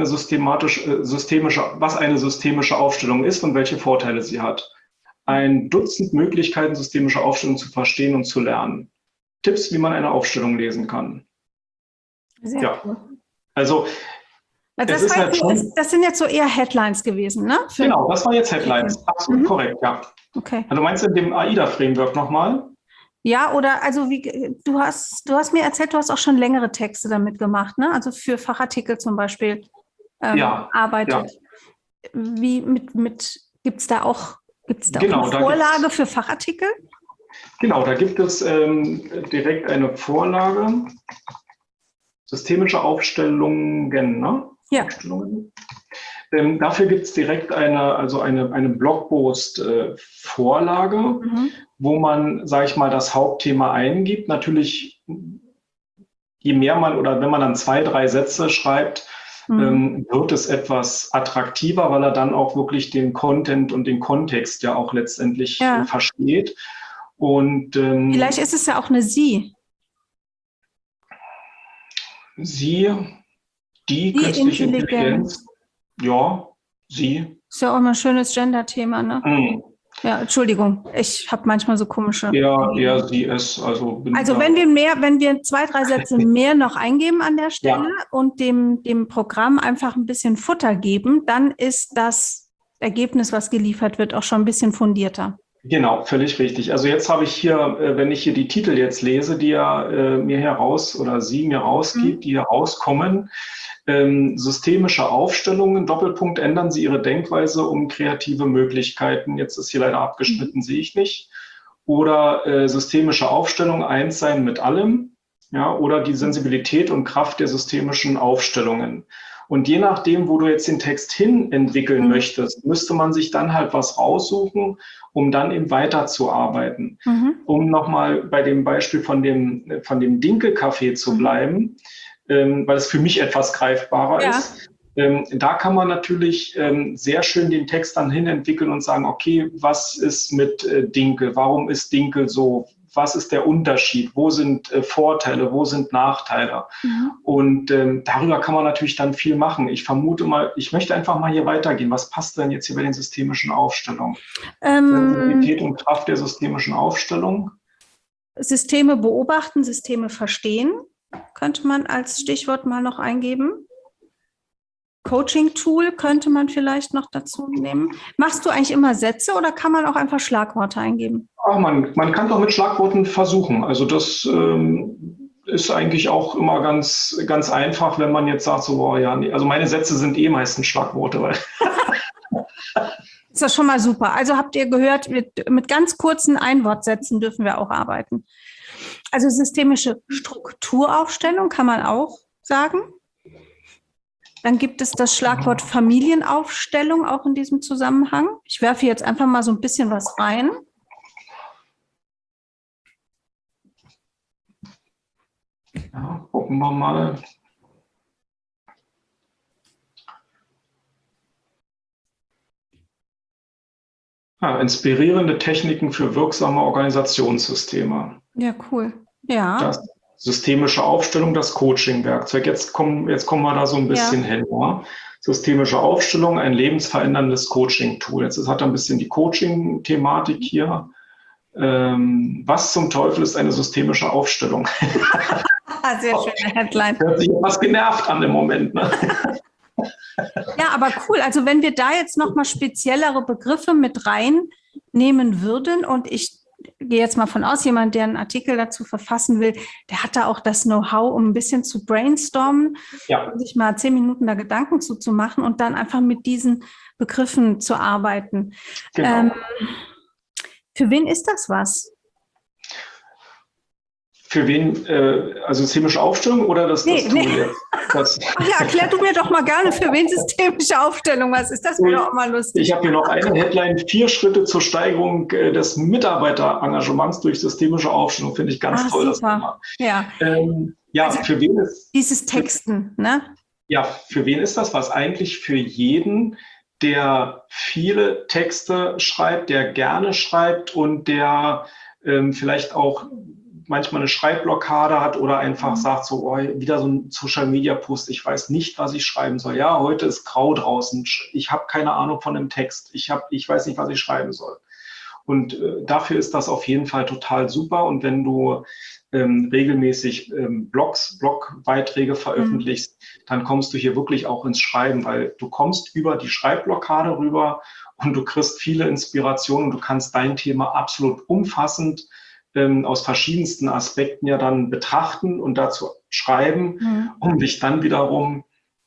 Speaker 2: systemische Aufstellung ist und welche Vorteile sie hat. Ein Dutzend Möglichkeiten, systemische Aufstellungen zu verstehen und zu lernen. Tipps, wie man eine Aufstellung lesen kann.
Speaker 1: Sehr cool.
Speaker 2: Also
Speaker 1: das sind jetzt so eher Headlines gewesen, ne?
Speaker 2: Genau, das war jetzt Headlines. Absolut korrekt, ja.
Speaker 1: Okay.
Speaker 2: Also meinst du in dem AIDA-Framework nochmal?
Speaker 1: Ja, oder also du hast mir erzählt, du hast auch schon längere Texte damit gemacht, ne? Also für Fachartikel zum Beispiel arbeitet. Ja. Gibt es da auch eine Vorlage für Fachartikel?
Speaker 2: Genau, da gibt es direkt eine Vorlage. Systemische Aufstellungen, ne?
Speaker 1: Ja.
Speaker 2: Aufstellungen. Dafür gibt es direkt eine Blogpost-Vorlage, wo man, sage ich mal, das Hauptthema eingibt. Natürlich, je mehr man oder wenn man dann 2, 3 Sätze schreibt, wird es etwas attraktiver, weil er dann auch wirklich den Content und den Kontext ja auch letztendlich versteht. Und
Speaker 1: vielleicht ist es ja auch eine Sie.
Speaker 2: Die künstliche Intelligenz. Ja, sie.
Speaker 1: Ist ja auch mal ein schönes Gender-Thema, ne? Ja, Entschuldigung, ich habe manchmal so komische.
Speaker 2: Ja, sie ist. Also
Speaker 1: wenn wir 2, 3 Sätze mehr noch eingeben an der Stelle und dem Programm einfach ein bisschen Futter geben, dann ist das Ergebnis, was geliefert wird, auch schon ein bisschen fundierter.
Speaker 2: Genau, völlig richtig. Also jetzt habe ich hier, wenn ich hier die Titel jetzt lese, die er mir rausgibt, die hier rauskommen, systemische Aufstellungen, Doppelpunkt, ändern Sie Ihre Denkweise um kreative Möglichkeiten. Jetzt ist hier leider abgeschnitten, sehe ich nicht. Oder systemische Aufstellung, eins sein mit allem. Ja, oder die Sensibilität und Kraft der systemischen Aufstellungen. Und je nachdem, wo du jetzt den Text hin entwickeln möchtest, müsste man sich dann halt was raussuchen, um dann eben weiterzuarbeiten. Um nochmal bei dem Beispiel von dem Dinkelkaffee zu bleiben, weil es für mich etwas greifbarer ist. Da kann man natürlich sehr schön den Text dann hin entwickeln und sagen, okay, was ist mit Dinkel? Warum ist Dinkel so? Was ist der Unterschied? Wo sind Vorteile? Wo sind Nachteile? Und darüber kann man natürlich dann viel machen. Ich vermute mal, ich möchte einfach mal hier weitergehen. Was passt denn jetzt hier bei den systemischen Aufstellungen? Sensibilität und Kraft der systemischen Aufstellung.
Speaker 1: Systeme beobachten, Systeme verstehen, könnte man als Stichwort mal noch eingeben. Coaching-Tool könnte man vielleicht noch dazu nehmen. Machst du eigentlich immer Sätze oder kann man auch einfach Schlagworte eingeben?
Speaker 2: Man kann doch mit Schlagworten versuchen. Also das ist eigentlich auch immer ganz, ganz einfach, wenn man jetzt sagt, so, nee. Also meine Sätze sind meistens Schlagworte. Weil
Speaker 1: ist das schon mal super. Also habt ihr gehört, mit ganz kurzen Einwortsätzen dürfen wir auch arbeiten. Also systemische Strukturaufstellung kann man auch sagen. Dann gibt es das Schlagwort Familienaufstellung auch in diesem Zusammenhang. Ich werfe jetzt einfach mal so ein bisschen was rein.
Speaker 2: Ja, gucken wir mal. Inspirierende Techniken für wirksame Organisationssysteme.
Speaker 1: Ja, cool. Ja.
Speaker 2: Das systemische Aufstellung, das Coaching-Werkzeug. Jetzt kommen wir da so ein bisschen hin. Ja? Systemische Aufstellung, ein lebensveränderndes Coaching-Tool. Jetzt hat er ein bisschen die Coaching-Thematik hier. Was zum Teufel ist eine systemische Aufstellung?
Speaker 1: Sehr schöne Headline.
Speaker 2: Hört sich etwas genervt an im Moment. Ne?
Speaker 1: Ja, aber cool. Also wenn wir da jetzt nochmal speziellere Begriffe mit reinnehmen würden und ich gehe jetzt mal von aus, jemand, der einen Artikel dazu verfassen will, der hat da auch das Know-how, um ein bisschen zu brainstormen, um sich mal 10 Minuten da Gedanken zu machen und dann einfach mit diesen Begriffen zu arbeiten.
Speaker 2: Genau.
Speaker 1: Für wen ist das was?
Speaker 2: Für wen, also systemische Aufstellung oder das Tool jetzt?
Speaker 1: Ach ja, erklär du mir doch mal gerne, für wen systemische Aufstellung was ist. Das wäre doch mal lustig.
Speaker 2: Ich habe hier noch eine Headline, 4 Schritte zur Steigerung des Mitarbeiterengagements durch systemische Aufstellung. Finde ich ganz toll.
Speaker 1: Super.
Speaker 2: Das Thema. Also für wen ist
Speaker 1: dieses Texten, ne?
Speaker 2: Ja, für wen ist das was? Eigentlich für jeden, der viele Texte schreibt, der gerne schreibt und der vielleicht auch manchmal eine Schreibblockade hat oder einfach sagt so, oh, wieder so ein Social-Media-Post, ich weiß nicht, was ich schreiben soll. Ja, heute ist grau draußen, ich habe keine Ahnung von dem Text, ich weiß nicht, was ich schreiben soll. Und dafür ist das auf jeden Fall total super. Und wenn du regelmäßig Blogbeiträge veröffentlichst, dann kommst du hier wirklich auch ins Schreiben, weil du kommst über die Schreibblockade rüber und du kriegst viele Inspirationen. Du kannst dein Thema absolut umfassend aus verschiedensten Aspekten ja dann betrachten und dazu schreiben, um dich dann wiederum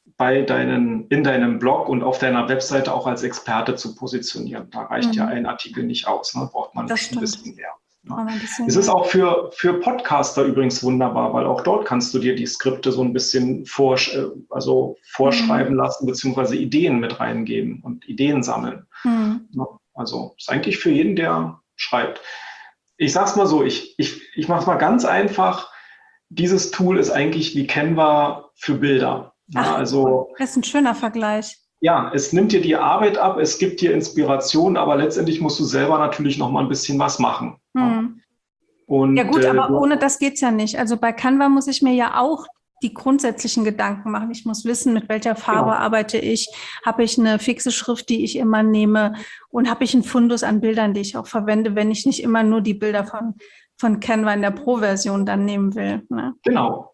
Speaker 2: in deinem Blog und auf deiner Webseite auch als Experte zu positionieren. Da reicht ja ein Artikel nicht aus, ne? Braucht man ein bisschen mehr. Ne? Es ist auch für Podcaster übrigens wunderbar, weil auch dort kannst du dir die Skripte so ein bisschen vorschreiben lassen, beziehungsweise Ideen mit reingeben und Ideen sammeln. Also ist eigentlich für jeden, der schreibt. Ich sage es mal so, ich mache es mal ganz einfach. Dieses Tool ist eigentlich wie Canva für Bilder.
Speaker 1: Ach, also, das ist ein schöner Vergleich.
Speaker 2: Ja, es nimmt dir die Arbeit ab, es gibt dir Inspiration, aber letztendlich musst du selber natürlich noch mal ein bisschen was machen. Und,
Speaker 1: ja gut, aber ohne das geht es ja nicht. Also bei Canva muss ich mir ja auch die grundsätzlichen Gedanken machen. Ich muss wissen, mit welcher Farbe arbeite ich. Habe ich eine fixe Schrift, die ich immer nehme? Und habe ich einen Fundus an Bildern, die ich auch verwende, wenn ich nicht immer nur die Bilder von Canva in der Pro-Version dann nehmen will. Ne?
Speaker 2: Genau.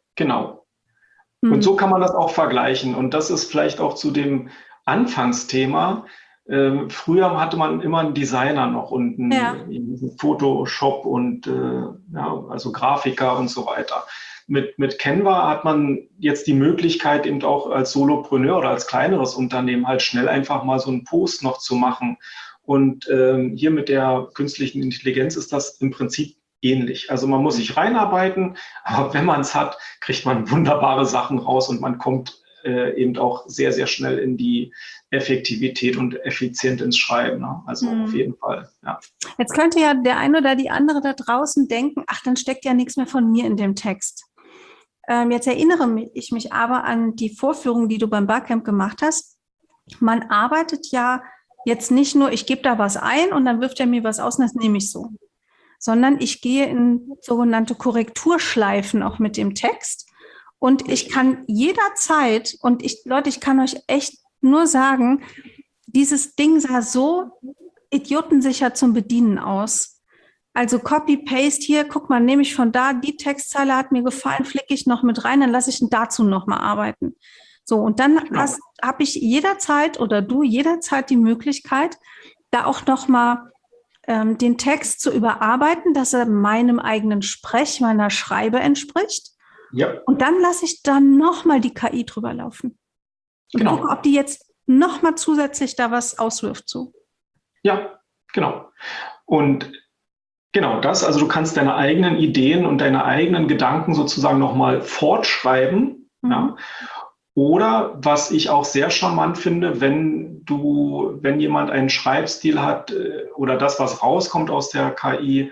Speaker 2: Und so kann man das auch vergleichen. Und das ist vielleicht auch zu dem Anfangsthema. Früher hatte man immer einen Designer noch und einen Photoshop und also Grafiker und so weiter. Mit Canva hat man jetzt die Möglichkeit, eben auch als Solopreneur oder als kleineres Unternehmen halt schnell einfach mal so einen Post noch zu machen. Und hier mit der künstlichen Intelligenz ist das im Prinzip ähnlich. Also man muss sich reinarbeiten, aber wenn man es hat, kriegt man wunderbare Sachen raus und man kommt eben auch sehr, sehr schnell in die Effektivität und effizient ins Schreiben. Ne? Also auf jeden Fall, ja.
Speaker 1: Jetzt könnte ja der eine oder die andere da draußen denken, ach, dann steckt ja nichts mehr von mir in dem Text. Jetzt erinnere ich mich aber an die Vorführung, die du beim Barcamp gemacht hast. Man arbeitet ja jetzt nicht nur, ich gebe da was ein und dann wirft er mir was aus und das nehme ich so. Sondern ich gehe in sogenannte Korrekturschleifen auch mit dem Text. Und ich kann jederzeit, und Leute, ich kann euch echt nur sagen, dieses Ding sah so idiotensicher zum Bedienen aus. Also Copy-Paste hier, guck mal, nehme ich von da, die Textzeile hat mir gefallen, flicke ich noch mit rein, dann lasse ich ihn dazu nochmal arbeiten. So, und dann habe ich jederzeit oder du jederzeit die Möglichkeit, da auch nochmal den Text zu überarbeiten, dass er meinem eigenen meiner Schreibe entspricht.
Speaker 2: Ja.
Speaker 1: Und dann lasse ich dann nochmal die KI drüber laufen. Und gucke, ob die jetzt nochmal zusätzlich da was auswirft. So.
Speaker 2: Ja, genau. Und genau das, also du kannst deine eigenen Ideen und deine eigenen Gedanken sozusagen nochmal fortschreiben. Ja. Oder was ich auch sehr charmant finde, wenn jemand einen Schreibstil hat oder das, was rauskommt aus der KI,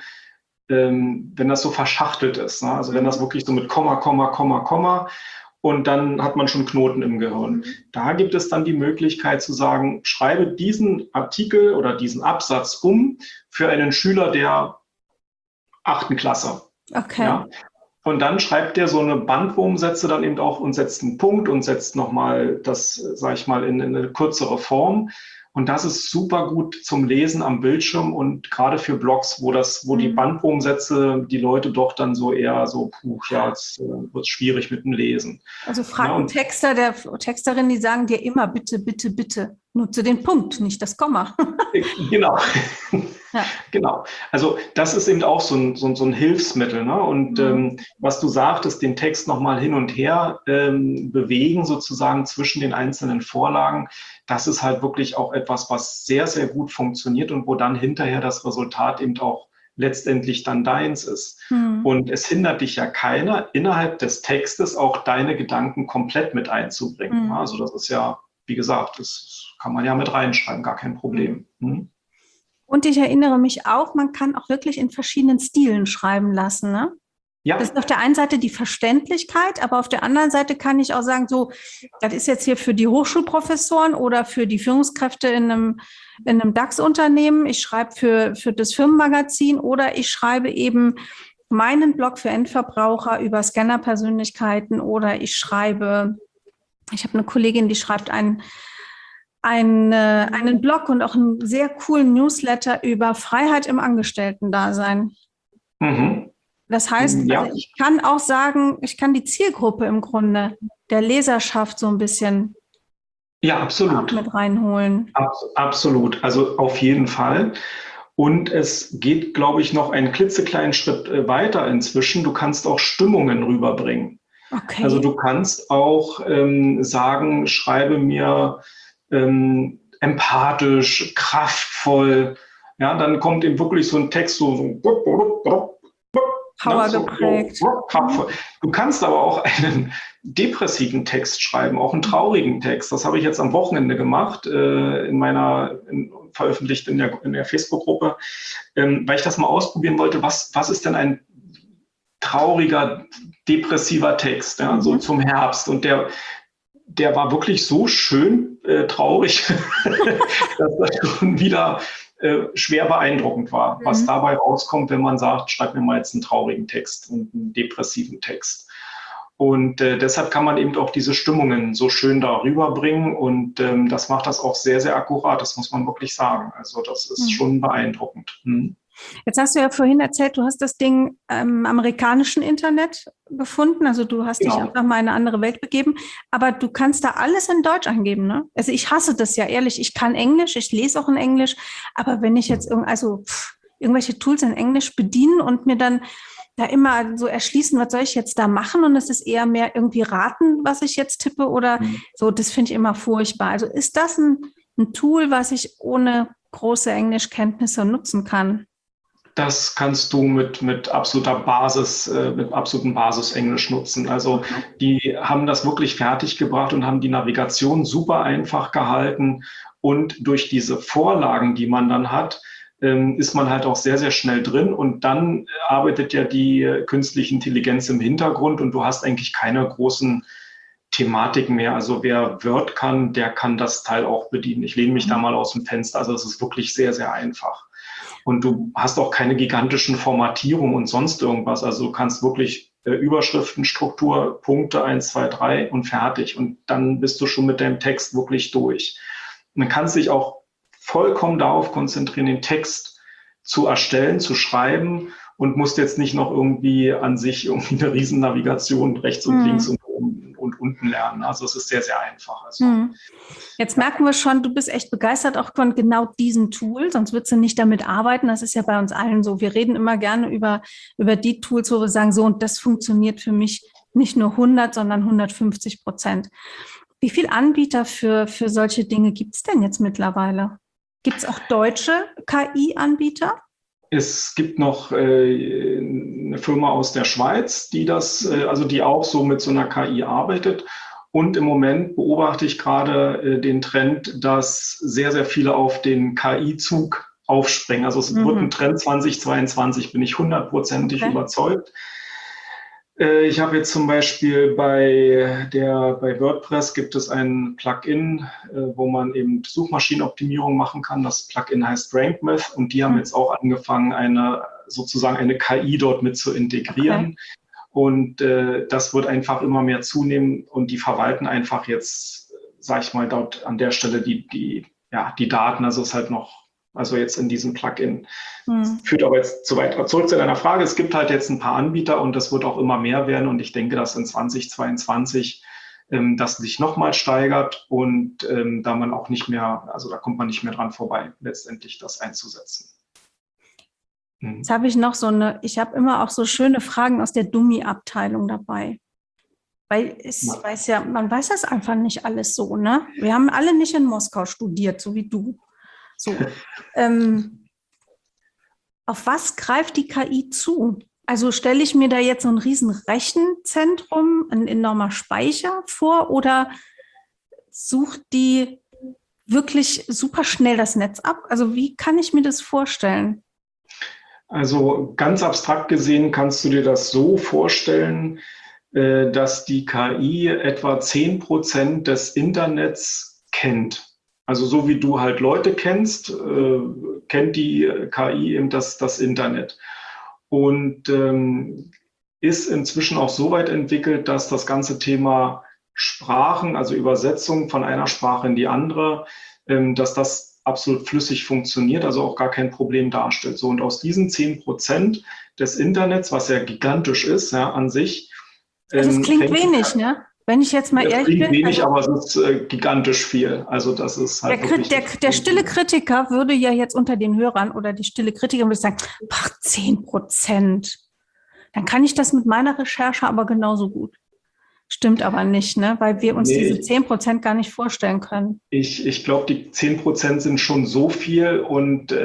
Speaker 2: wenn das so verschachtelt ist. Ne? Also wenn das wirklich so mit Komma, Komma, Komma, Komma und dann hat man schon Knoten im Gehirn. Da gibt es dann die Möglichkeit zu sagen, schreibe diesen Artikel oder diesen Absatz um für einen Schüler der 8. Klasse.
Speaker 1: Okay.
Speaker 2: Ja? Und dann schreibt der so eine Bandwurmsätze dann eben auch und setzt einen Punkt und setzt nochmal das, sage ich mal, in eine kürzere Form. Und das ist super gut zum Lesen am Bildschirm und gerade für Blogs, wo die Bandwurmsätze die Leute doch dann so eher so, jetzt wird es schwierig mit dem Lesen.
Speaker 1: Also fragt ein Texter der Texterin, die sagen dir immer bitte, bitte, bitte. Nutze den Punkt, nicht das Komma.
Speaker 2: Genau.
Speaker 1: Ja.
Speaker 2: Genau. Also das ist eben auch so ein Hilfsmittel. Ne? Und was du sagtest, den Text nochmal hin und her bewegen, sozusagen zwischen den einzelnen Vorlagen, das ist halt wirklich auch etwas, was sehr, sehr gut funktioniert und wo dann hinterher das Resultat eben auch letztendlich dann deins ist. Und es hindert dich ja keiner, innerhalb des Textes auch deine Gedanken komplett mit einzubringen. Also das ist ja, wie gesagt, das kann man ja mit reinschreiben, gar kein Problem.
Speaker 1: Und ich erinnere mich auch, man kann auch wirklich in verschiedenen Stilen schreiben lassen, ne? Ja. Das ist auf der einen Seite die Verständlichkeit, aber auf der anderen Seite kann ich auch sagen, so, das ist jetzt hier für die Hochschulprofessoren oder für die Führungskräfte in einem DAX-Unternehmen. Ich schreibe für das Firmenmagazin oder ich schreibe eben meinen Blog für Endverbraucher über Scanner-Persönlichkeiten oder ich habe eine Kollegin, die schreibt einen Blog und auch einen sehr coolen Newsletter über Freiheit im Angestellten-Dasein. Das heißt, also ich kann auch sagen, ich kann die Zielgruppe im Grunde der Leserschaft so ein bisschen
Speaker 2: absolut
Speaker 1: mit reinholen.
Speaker 2: Absolut, also auf jeden Fall. Und es geht, glaube ich, noch einen klitzekleinen Schritt weiter inzwischen. Du kannst auch Stimmungen rüberbringen.
Speaker 1: Okay.
Speaker 2: Also du kannst auch sagen, schreibe mir empathisch, kraftvoll. Ja, dann kommt eben wirklich so ein Text, so
Speaker 1: Power geprägt.
Speaker 2: Du kannst aber auch einen depressiven Text schreiben, auch einen traurigen Text. Das habe ich jetzt am Wochenende gemacht, veröffentlicht in der Facebook-Gruppe, weil ich das mal ausprobieren wollte. Was ist denn ein trauriger, depressiver Text, ja, so zum Herbst? Und der war wirklich so schön traurig, dass das schon wieder schwer beeindruckend war, was dabei rauskommt, wenn man sagt, schreib mir mal jetzt einen traurigen Text und einen depressiven Text. Und deshalb kann man eben auch diese Stimmungen so schön darüber bringen und das macht das auch sehr, sehr akkurat, das muss man wirklich sagen. Also das ist schon beeindruckend.
Speaker 1: Jetzt hast du ja vorhin erzählt, du hast das Ding im amerikanischen Internet gefunden, also du hast dich einfach mal in eine andere Welt begeben, aber du kannst da alles in Deutsch eingeben, ne? Also ich hasse das ja ehrlich, ich kann Englisch, ich lese auch in Englisch, aber wenn ich jetzt irgendwelche Tools in Englisch bedienen und mir dann da immer so erschließen, was soll ich jetzt da machen und es ist eher mehr irgendwie raten, was ich jetzt tippe oder so, das finde ich immer furchtbar. Also ist das ein Tool, was ich ohne große Englischkenntnisse nutzen kann?
Speaker 2: Das kannst du mit absolutem Basis-Englisch nutzen. Also die haben das wirklich fertiggebracht und haben die Navigation super einfach gehalten. Und durch diese Vorlagen, die man dann hat, ist man halt auch sehr, sehr schnell drin. Und dann arbeitet ja die künstliche Intelligenz im Hintergrund und du hast eigentlich keine großen Thematiken mehr. Also wer Word kann, der kann das Teil auch bedienen. Ich lehne mich da mal aus dem Fenster. Also es ist wirklich sehr, sehr einfach. Und du hast auch keine gigantischen Formatierungen und sonst irgendwas. Also du kannst wirklich Überschriften, Struktur, Punkte 1, 2, 3 und fertig. Und dann bist du schon mit deinem Text wirklich durch. Und dann kannst du dich auch vollkommen darauf konzentrieren, den Text zu erstellen, zu schreiben und musst jetzt nicht noch irgendwie an sich irgendwie eine Riesennavigation rechts und links und oben und unten lernen. Also es ist sehr, sehr einfach. Also,
Speaker 1: Jetzt merken wir schon, du bist echt begeistert auch von genau diesem Tool, sonst würdest du nicht damit arbeiten. Das ist ja bei uns allen so. Wir reden immer gerne über die Tools, wo wir sagen, so, und das funktioniert für mich nicht nur 100, sondern 150%. Wie viele Anbieter für solche Dinge gibt es denn jetzt mittlerweile? Gibt es auch deutsche KI-Anbieter?
Speaker 2: Es gibt noch eine Firma aus der Schweiz, die die auch so mit so einer KI arbeitet. Und im Moment beobachte ich gerade den Trend, dass sehr, sehr viele auf den KI-Zug aufspringen. Also es wird ein Trend 2022, bin ich 100%ig überzeugt. Ich habe jetzt zum Beispiel bei WordPress gibt es ein Plugin, wo man eben Suchmaschinenoptimierung machen kann. Das Plugin heißt RankMath und die haben jetzt auch angefangen, eine KI dort mit zu integrieren. Und das wird einfach immer mehr zunehmen und die verwalten einfach jetzt, sage ich mal, dort an der Stelle die Daten. Also es ist halt noch, also jetzt in diesem Plugin. Das führt aber jetzt zu weit. Zurück zu deiner Frage. Es gibt halt jetzt ein paar Anbieter und das wird auch immer mehr werden. Und ich denke, dass in 2022 das sich nochmal steigert und da man auch nicht mehr, also da kommt man nicht mehr dran vorbei, letztendlich das einzusetzen.
Speaker 1: Jetzt habe ich noch ich habe immer auch so schöne Fragen aus der Dummy-Abteilung dabei. Weil man weiß das einfach nicht alles so, ne? Wir haben alle nicht in Moskau studiert, so wie du. So. Auf was greift die KI zu? Also stelle ich mir da jetzt so ein riesen Rechenzentrum, ein enormer Speicher vor oder sucht die wirklich super schnell das Netz ab? Also wie kann ich mir das vorstellen?
Speaker 2: Also ganz abstrakt gesehen kannst du dir das so vorstellen, dass die KI etwa 10% des Internets kennt. Also so wie du halt Leute kennst, kennt die KI eben das Internet. Und ist inzwischen auch so weit entwickelt, dass das ganze Thema Sprachen, also Übersetzung von einer Sprache in die andere, dass das absolut flüssig funktioniert, also auch gar kein Problem darstellt. So, und aus diesen 10% des Internets, was ja gigantisch ist, ja, an sich.
Speaker 1: Das klingt wenig, ne? Wenn ich jetzt mal ehrlich bin.
Speaker 2: Das klingt wenig, aber es ist gigantisch viel. Also das ist halt
Speaker 1: der stille Kritiker würde ja jetzt unter den Hörern oder die stille Kritiker würde sagen, 10%. Dann kann ich das mit meiner Recherche aber genauso gut. Stimmt aber nicht, ne? Weil wir uns diese 10% gar nicht vorstellen können.
Speaker 2: Ich glaube, die 10% sind schon so viel und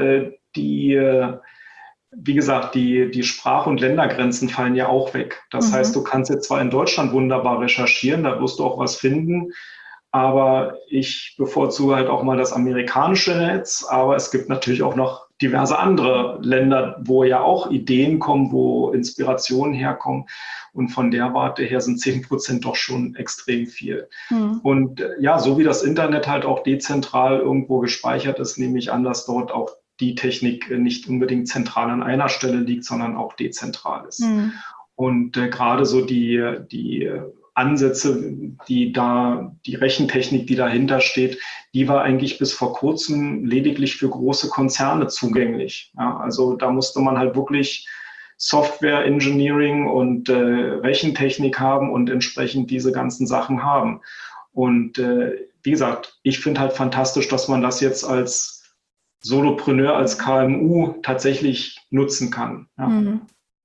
Speaker 2: wie gesagt, die Sprach- und Ländergrenzen fallen ja auch weg. Das heißt, du kannst jetzt zwar in Deutschland wunderbar recherchieren, da wirst du auch was finden, aber ich bevorzuge halt auch mal das amerikanische Netz, aber es gibt natürlich auch noch diverse andere Länder, wo ja auch Ideen kommen, wo Inspirationen herkommen. Und von der Warte her sind 10% doch schon extrem viel. Und ja, so wie das Internet halt auch dezentral irgendwo gespeichert ist, nehme ich an, dass dort auch die Technik nicht unbedingt zentral an einer Stelle liegt, sondern auch dezentral ist. Und gerade so die Ansätze, die Rechentechnik, die dahinter steht, die war eigentlich bis vor kurzem lediglich für große Konzerne zugänglich. Ja, also da musste man halt wirklich Software Engineering und Rechentechnik haben und entsprechend diese ganzen Sachen haben. Und wie gesagt, ich finde halt fantastisch, dass man das jetzt als Solopreneur, als KMU tatsächlich nutzen kann. Ja.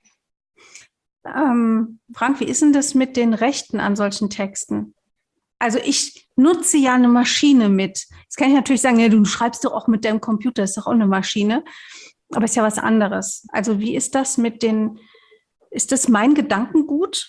Speaker 1: Frank, wie ist denn das mit den Rechten an solchen Texten? Also ich nutze ja eine Maschine mit. Jetzt kann ich natürlich sagen, ja, du schreibst doch auch mit deinem Computer, ist doch auch eine Maschine. Aber ist ja was anderes. Also wie ist das ist das mein Gedankengut?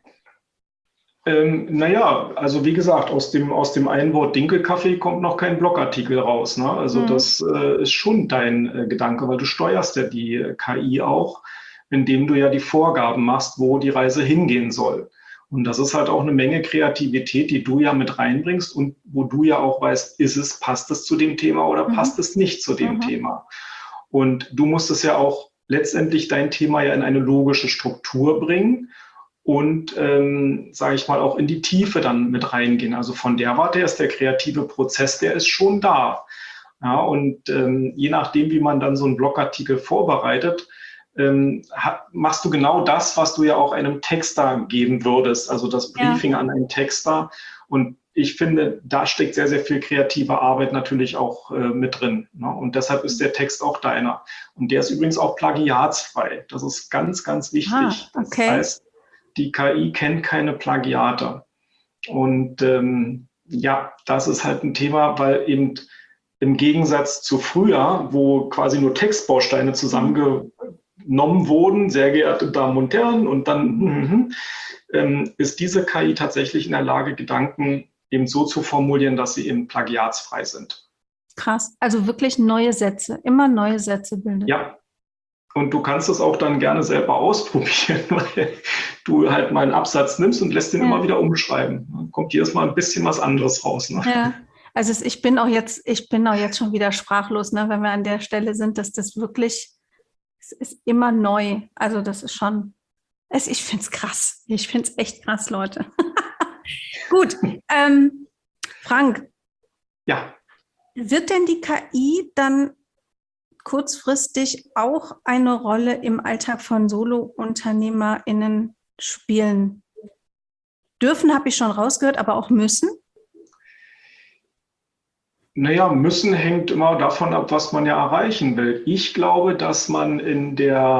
Speaker 2: Naja, also wie gesagt, aus dem einen Wort Dinkelkaffee kommt noch kein Blogartikel raus. Ne? Also das ist schon dein Gedanke, weil du steuerst ja die KI auch, indem du ja die Vorgaben machst, wo die Reise hingehen soll. Und das ist halt auch eine Menge Kreativität, die du ja mit reinbringst und wo du ja auch weißt, passt es zu dem Thema oder passt es nicht zu dem Thema. Und du musst es ja auch letztendlich dein Thema ja in eine logische Struktur bringen und, sage ich mal, auch in die Tiefe dann mit reingehen. Also von der Warte her ist der kreative Prozess, der ist schon da. Ja, und je nachdem, wie man dann so einen Blogartikel vorbereitet, machst du genau das, was du ja auch einem Texter geben würdest, also das Briefing an einen Texter. Und ich finde, da steckt sehr, sehr viel kreative Arbeit natürlich auch mit drin. Ne? Und deshalb ist der Text auch deiner. Und der ist übrigens auch plagiatsfrei. Das ist ganz, ganz wichtig. Das heißt, die KI kennt keine Plagiate. Und ja, das ist halt ein Thema, weil eben im Gegensatz zu früher, wo quasi nur Textbausteine zusammengenommen wurden, sehr geehrte Damen und Herren, und dann ist diese KI tatsächlich in der Lage, Gedanken eben so zu formulieren, dass sie eben plagiatsfrei sind.
Speaker 1: Krass, also wirklich neue Sätze, immer neue Sätze bilden.
Speaker 2: Ja, und du kannst es auch dann gerne selber ausprobieren, weil du halt mal einen Absatz nimmst und lässt den immer wieder umschreiben. Dann kommt jedes Mal ein bisschen was anderes raus. Ne?
Speaker 1: Ja, also ich bin auch jetzt schon wieder sprachlos, ne, wenn wir an der Stelle sind, dass das wirklich, es ist immer neu. Also das ist schon Ich finde es krass. Ich finde es echt krass, Leute. Gut. Frank,
Speaker 2: Ja.
Speaker 1: wird denn die KI dann kurzfristig auch eine Rolle im Alltag von SolounternehmerInnen spielen? Dürfen, habe ich schon rausgehört, aber auch müssen?
Speaker 2: Naja, müssen hängt immer davon ab, was man ja erreichen will. Ich glaube, dass man in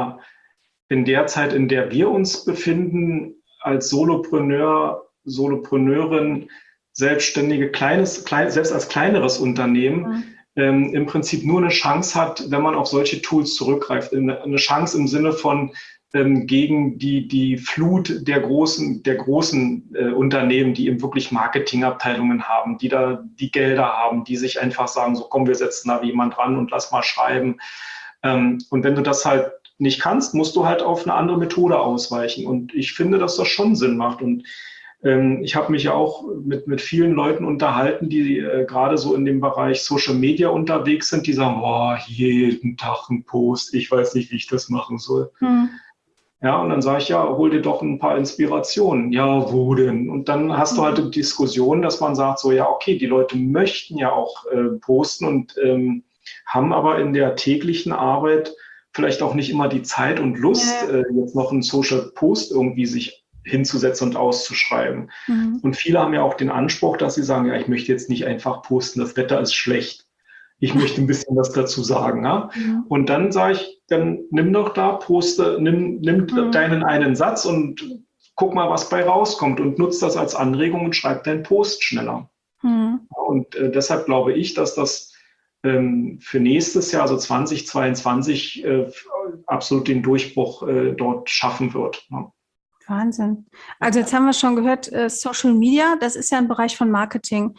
Speaker 2: der Zeit, in der wir uns befinden, als Solopreneur, Solopreneurin, Selbstständige, selbst als kleineres Unternehmen, im Prinzip nur eine Chance hat, wenn man auf solche Tools zurückgreift. Eine Chance im Sinne von gegen die Flut der großen Unternehmen, die eben wirklich Marketingabteilungen haben, die da die Gelder haben, die sich einfach sagen, so komm, wir setzen da jemand ran und lass mal schreiben. Und wenn du das halt nicht kannst, musst du halt auf eine andere Methode ausweichen. Und ich finde, dass das schon Sinn macht. Und ich habe mich ja auch mit vielen Leuten unterhalten, die gerade so in dem Bereich Social Media unterwegs sind, die sagen, boah, jeden Tag ein Post, ich weiß nicht, wie ich das machen soll. Ja, und dann sage ich, ja, hol dir doch ein paar Inspirationen. Ja, wo denn? Und dann hast du halt eine Diskussion, dass man sagt, so, ja, okay, die Leute möchten ja auch posten und haben aber in der täglichen Arbeit vielleicht auch nicht immer die Zeit und Lust, jetzt noch einen Social Post irgendwie sich hinzusetzen und auszuschreiben. Und viele haben ja auch den Anspruch, dass sie sagen, ja, ich möchte jetzt nicht einfach posten, das Wetter ist schlecht. Ich möchte ein bisschen was dazu sagen. Ja? Und dann sage ich, dann nimm doch da, poste, nimm deinen einen Satz und guck mal, was bei rauskommt und nutz das als Anregung und schreib deinen Post schneller. Und deshalb glaube ich, dass das für nächstes Jahr, also 2022, absolut den Durchbruch dort schaffen wird. Ja.
Speaker 1: Wahnsinn. Also jetzt haben wir schon gehört, Social Media, das ist ja ein Bereich von Marketing.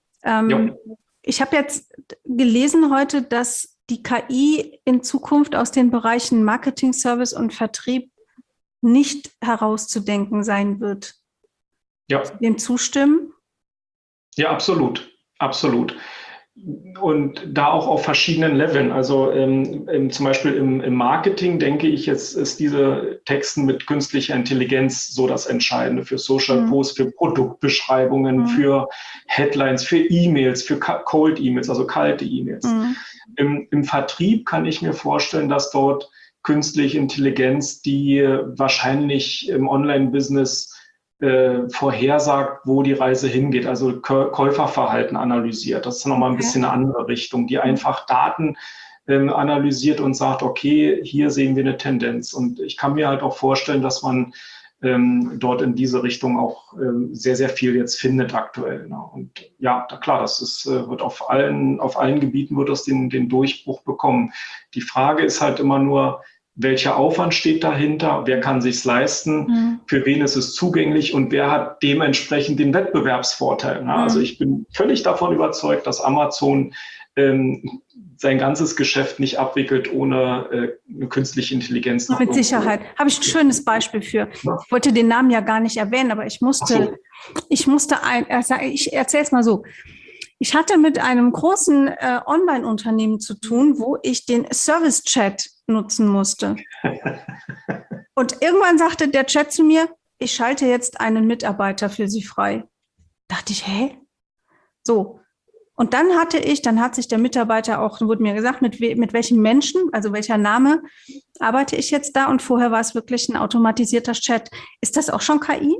Speaker 1: Ich habe jetzt gelesen heute, dass die KI in Zukunft aus den Bereichen Marketing, Service und Vertrieb nicht herauszudenken sein wird.
Speaker 2: Ja.
Speaker 1: Dem zustimmen?
Speaker 2: Ja, absolut. Absolut. Und da auch auf verschiedenen Leveln. Also zum Beispiel im Marketing denke ich, jetzt ist diese Texten mit künstlicher Intelligenz so das Entscheidende für Social Posts, für Produktbeschreibungen, für Headlines, für E-Mails, für Cold E-Mails, also kalte E-Mails. Im Vertrieb kann ich mir vorstellen, dass dort künstliche Intelligenz, die wahrscheinlich im Online-Business vorhersagt, wo die Reise hingeht, also Käuferverhalten analysiert. Das ist nochmal ein bisschen eine andere Richtung, die einfach Daten analysiert und sagt, okay, hier sehen wir eine Tendenz. Und ich kann mir halt auch vorstellen, dass man dort in diese Richtung auch sehr, sehr viel jetzt findet aktuell. Ne? Und ja, klar, das ist, wird auf allen Gebieten wird das den Durchbruch bekommen. Die Frage ist halt immer nur, welcher Aufwand steht dahinter, wer kann sich's leisten, für wen ist es zugänglich und wer hat dementsprechend den Wettbewerbsvorteil. Ne? Also ich bin völlig davon überzeugt, dass Amazon sein ganzes Geschäft nicht abwickelt ohne eine künstliche Intelligenz.
Speaker 1: Mit Sicherheit. Habe ich ein schönes Beispiel für. Ich wollte den Namen ja gar nicht erwähnen, aber ich erzähle es mal so. Ich hatte mit einem großen Online-Unternehmen zu tun, wo ich den Service-Chat nutzen musste. Und irgendwann sagte der Chat zu mir, ich schalte jetzt einen Mitarbeiter für Sie frei. Dachte ich, hä? So. Und dann hat sich der Mitarbeiter auch, wurde mir gesagt, mit welchem Menschen, also welcher Name arbeite ich jetzt da? Und vorher war es wirklich ein automatisierter Chat. Ist das auch schon KI?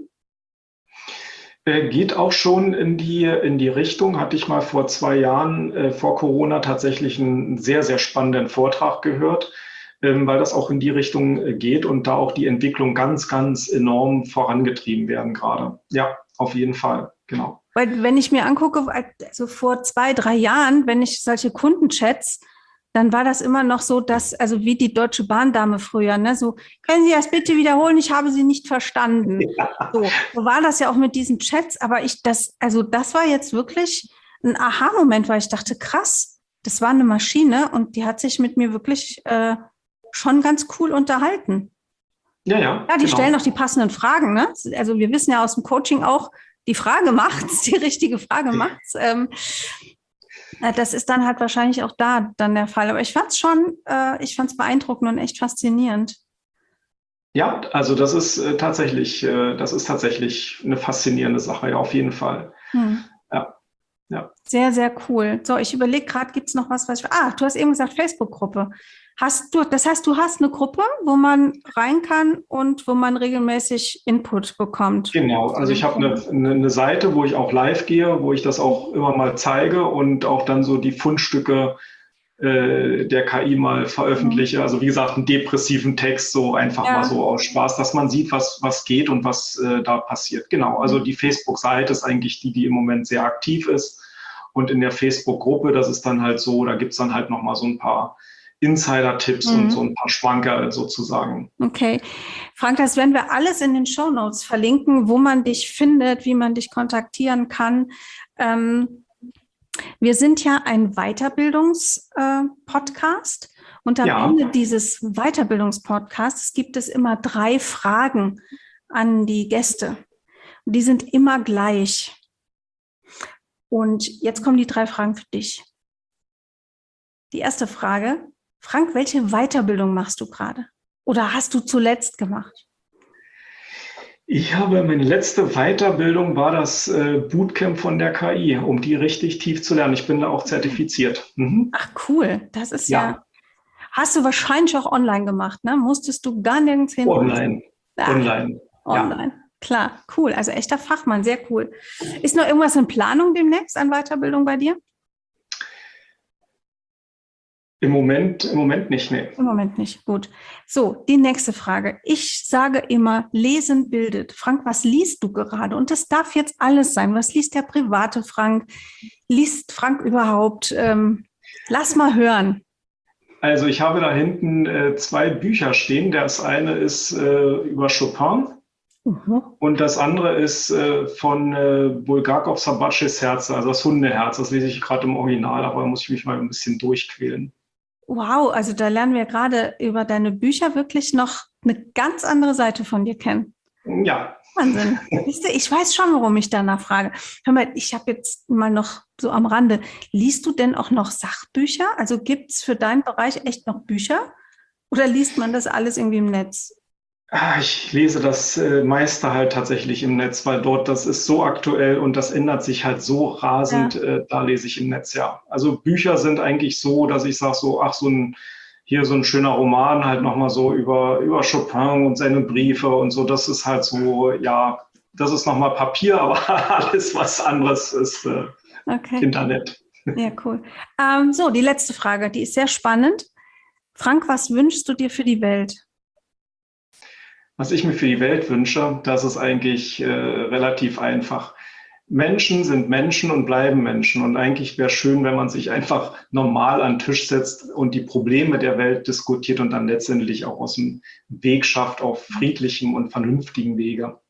Speaker 2: Geht auch schon in die Richtung. Hatte ich mal vor 2 Jahren vor Corona tatsächlich einen sehr, sehr spannenden Vortrag gehört, weil das auch in die Richtung geht und da auch die Entwicklung ganz, ganz enorm vorangetrieben werden gerade. Ja, auf jeden Fall, genau.
Speaker 1: Weil wenn ich mir angucke, also vor 2, 3 Jahren, wenn ich solche Kundenchats, dann war das immer noch so, dass, also wie die Deutsche Bahndame früher, ne, so, können Sie das bitte wiederholen? Ich habe Sie nicht verstanden. Ja. So war das ja auch mit diesen Chats, aber das war jetzt wirklich ein Aha-Moment, weil ich dachte, krass, das war eine Maschine und die hat sich mit mir wirklich schon ganz cool unterhalten.
Speaker 2: Ja,
Speaker 1: die stellen auch die passenden Fragen, ne? Also wir wissen ja aus dem Coaching auch, die Frage macht's, die richtige Frage macht's. Das ist dann halt wahrscheinlich auch da dann der Fall. Aber ich fand's beeindruckend und echt faszinierend.
Speaker 2: Ja, also das ist tatsächlich eine faszinierende Sache, ja, auf jeden Fall.
Speaker 1: Hm.
Speaker 2: Ja, ja.
Speaker 1: Sehr, sehr cool. So, ich überlege gerade, gibt es noch was du hast eben gesagt, Facebook-Gruppe. Das heißt, du hast eine Gruppe, wo man rein kann und wo man regelmäßig Input bekommt.
Speaker 2: Genau, also ich habe eine Seite, wo ich auch live gehe, wo ich das auch immer mal zeige und auch dann so die Fundstücke der KI mal veröffentliche. Also wie gesagt, einen depressiven Text, so einfach mal so aus Spaß, dass man sieht, was geht und was da passiert. Genau, also die Facebook-Seite ist eigentlich die im Moment sehr aktiv ist. Und in der Facebook-Gruppe, das ist dann halt so, da gibt es dann halt nochmal so ein paar Insider-Tipps und so ein paar Schwanker sozusagen.
Speaker 1: Okay. Frank, das werden wir alles in den Shownotes verlinken, wo man dich findet, wie man dich kontaktieren kann. Wir sind ja ein Weiterbildungspodcast und am Ende dieses Weiterbildungspodcasts gibt es immer 3 Fragen an die Gäste. Und die sind immer gleich. Und jetzt kommen die 3 Fragen für dich. Die erste Frage: Frank, welche Weiterbildung machst du gerade? Oder hast du zuletzt gemacht?
Speaker 2: Ich habe meine letzte Weiterbildung war das Bootcamp von der KI, um die richtig tief zu lernen. Ich bin da auch zertifiziert. Mhm.
Speaker 1: Ach cool, das ist ja. Hast du wahrscheinlich auch online gemacht, ne? Musstest du gar nirgends hin?
Speaker 2: Online.
Speaker 1: Online. Klar, cool. Also echter Fachmann, sehr cool. Ist noch irgendwas in Planung demnächst an Weiterbildung bei dir?
Speaker 2: Im Moment nicht, nee.
Speaker 1: Im Moment nicht, gut. So, die nächste Frage. Ich sage immer, Lesen bildet. Frank, was liest du gerade? Und das darf jetzt alles sein. Was liest der private Frank? Liest Frank überhaupt? Lass mal hören.
Speaker 2: Also ich habe da hinten 2 Bücher stehen. Das eine ist über Chopin. Und das andere ist von Bulgakov Sabatschis Herz, also das Hundeherz. Das lese ich gerade im Original, aber da muss ich mich mal ein bisschen durchquälen.
Speaker 1: Wow, also da lernen wir gerade über deine Bücher wirklich noch eine ganz andere Seite von dir kennen.
Speaker 2: Ja.
Speaker 1: Wahnsinn. Ich weiß schon, warum ich danach frage. Hör mal, ich habe jetzt mal noch so am Rande, liest du denn auch noch Sachbücher? Also gibt es für deinen Bereich echt noch Bücher? Oder liest man das alles irgendwie im Netz?
Speaker 2: Ich lese das meiste halt tatsächlich im Netz, weil dort das ist so aktuell und das ändert sich halt so rasend. Da lese ich im Netz, ja. Also Bücher sind eigentlich so, dass ich sage so, ach, hier so ein schöner Roman halt nochmal so über Chopin und seine Briefe und so. Das ist halt so, ja, das ist nochmal Papier, aber alles was anderes ist Internet.
Speaker 1: Ja, cool. So, die letzte Frage, die ist sehr spannend. Frank, was wünschst du dir für die Welt?
Speaker 2: Was ich mir für die Welt wünsche, das ist eigentlich relativ einfach. Menschen sind Menschen und bleiben Menschen. Und eigentlich wäre es schön, wenn man sich einfach normal an den Tisch setzt und die Probleme der Welt diskutiert und dann letztendlich auch aus dem Weg schafft auf friedlichem und vernünftigen Wege.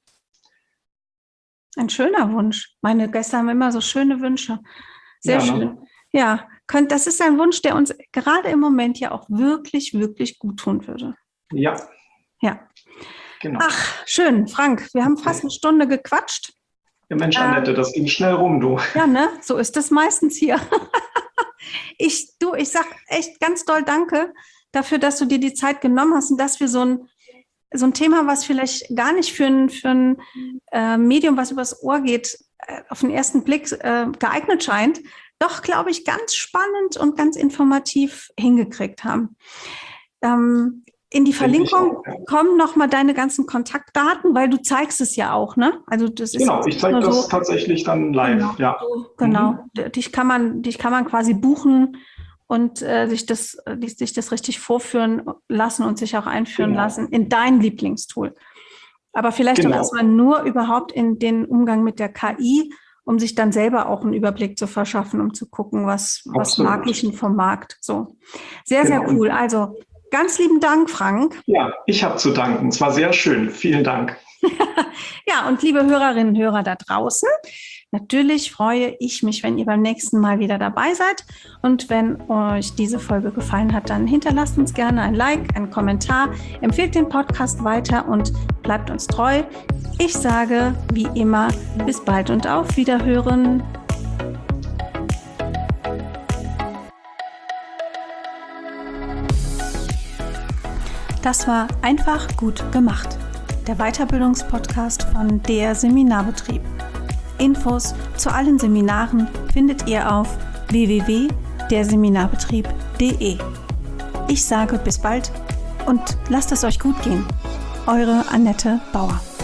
Speaker 1: Ein schöner Wunsch. Meine Gäste haben immer so schöne Wünsche. Sehr schön. Ne? Ja, das ist ein Wunsch, der uns gerade im Moment ja auch wirklich, wirklich gut tun würde.
Speaker 2: Ja.
Speaker 1: Ja.
Speaker 2: Genau.
Speaker 1: Ach, schön, Frank. Wir haben fast eine Stunde gequatscht.
Speaker 2: Ja, Mensch, Annette, das ging schnell rum, du.
Speaker 1: Ja, ne? So ist das meistens hier. Ich sag echt ganz doll Danke dafür, dass du dir die Zeit genommen hast und dass wir so ein Thema, was vielleicht gar nicht für ein Medium, was übers Ohr geht, auf den ersten Blick geeignet scheint, doch, glaube ich, ganz spannend und ganz informativ hingekriegt haben. In die Verlinkung kommen nochmal deine ganzen Kontaktdaten, weil du zeigst es ja auch, ne? Also das ist
Speaker 2: genau, ich zeige das tatsächlich dann live,
Speaker 1: genau,
Speaker 2: ja.
Speaker 1: Genau, dich kann man quasi buchen und sich das richtig vorführen lassen und sich auch einführen lassen in dein Lieblingstool. Aber vielleicht auch erstmal nur überhaupt in den Umgang mit der KI, um sich dann selber auch einen Überblick zu verschaffen, um zu gucken, was mag ich denn vom Markt. So. Sehr, sehr cool. Also ganz lieben Dank, Frank.
Speaker 2: Ja, ich habe zu danken. Es war sehr schön. Vielen Dank.
Speaker 1: Ja, und liebe Hörerinnen und Hörer da draußen, natürlich freue ich mich, wenn ihr beim nächsten Mal wieder dabei seid. Und wenn euch diese Folge gefallen hat, dann hinterlasst uns gerne ein Like, einen Kommentar, empfehlt den Podcast weiter und bleibt uns treu. Ich sage, wie immer, bis bald und auf Wiederhören. Das war Einfach gut gemacht, der Weiterbildungspodcast von der Seminarbetrieb. Infos zu allen Seminaren findet ihr auf www.derseminarbetrieb.de. Ich sage bis bald und lasst es euch gut gehen. Eure Annette Bauer.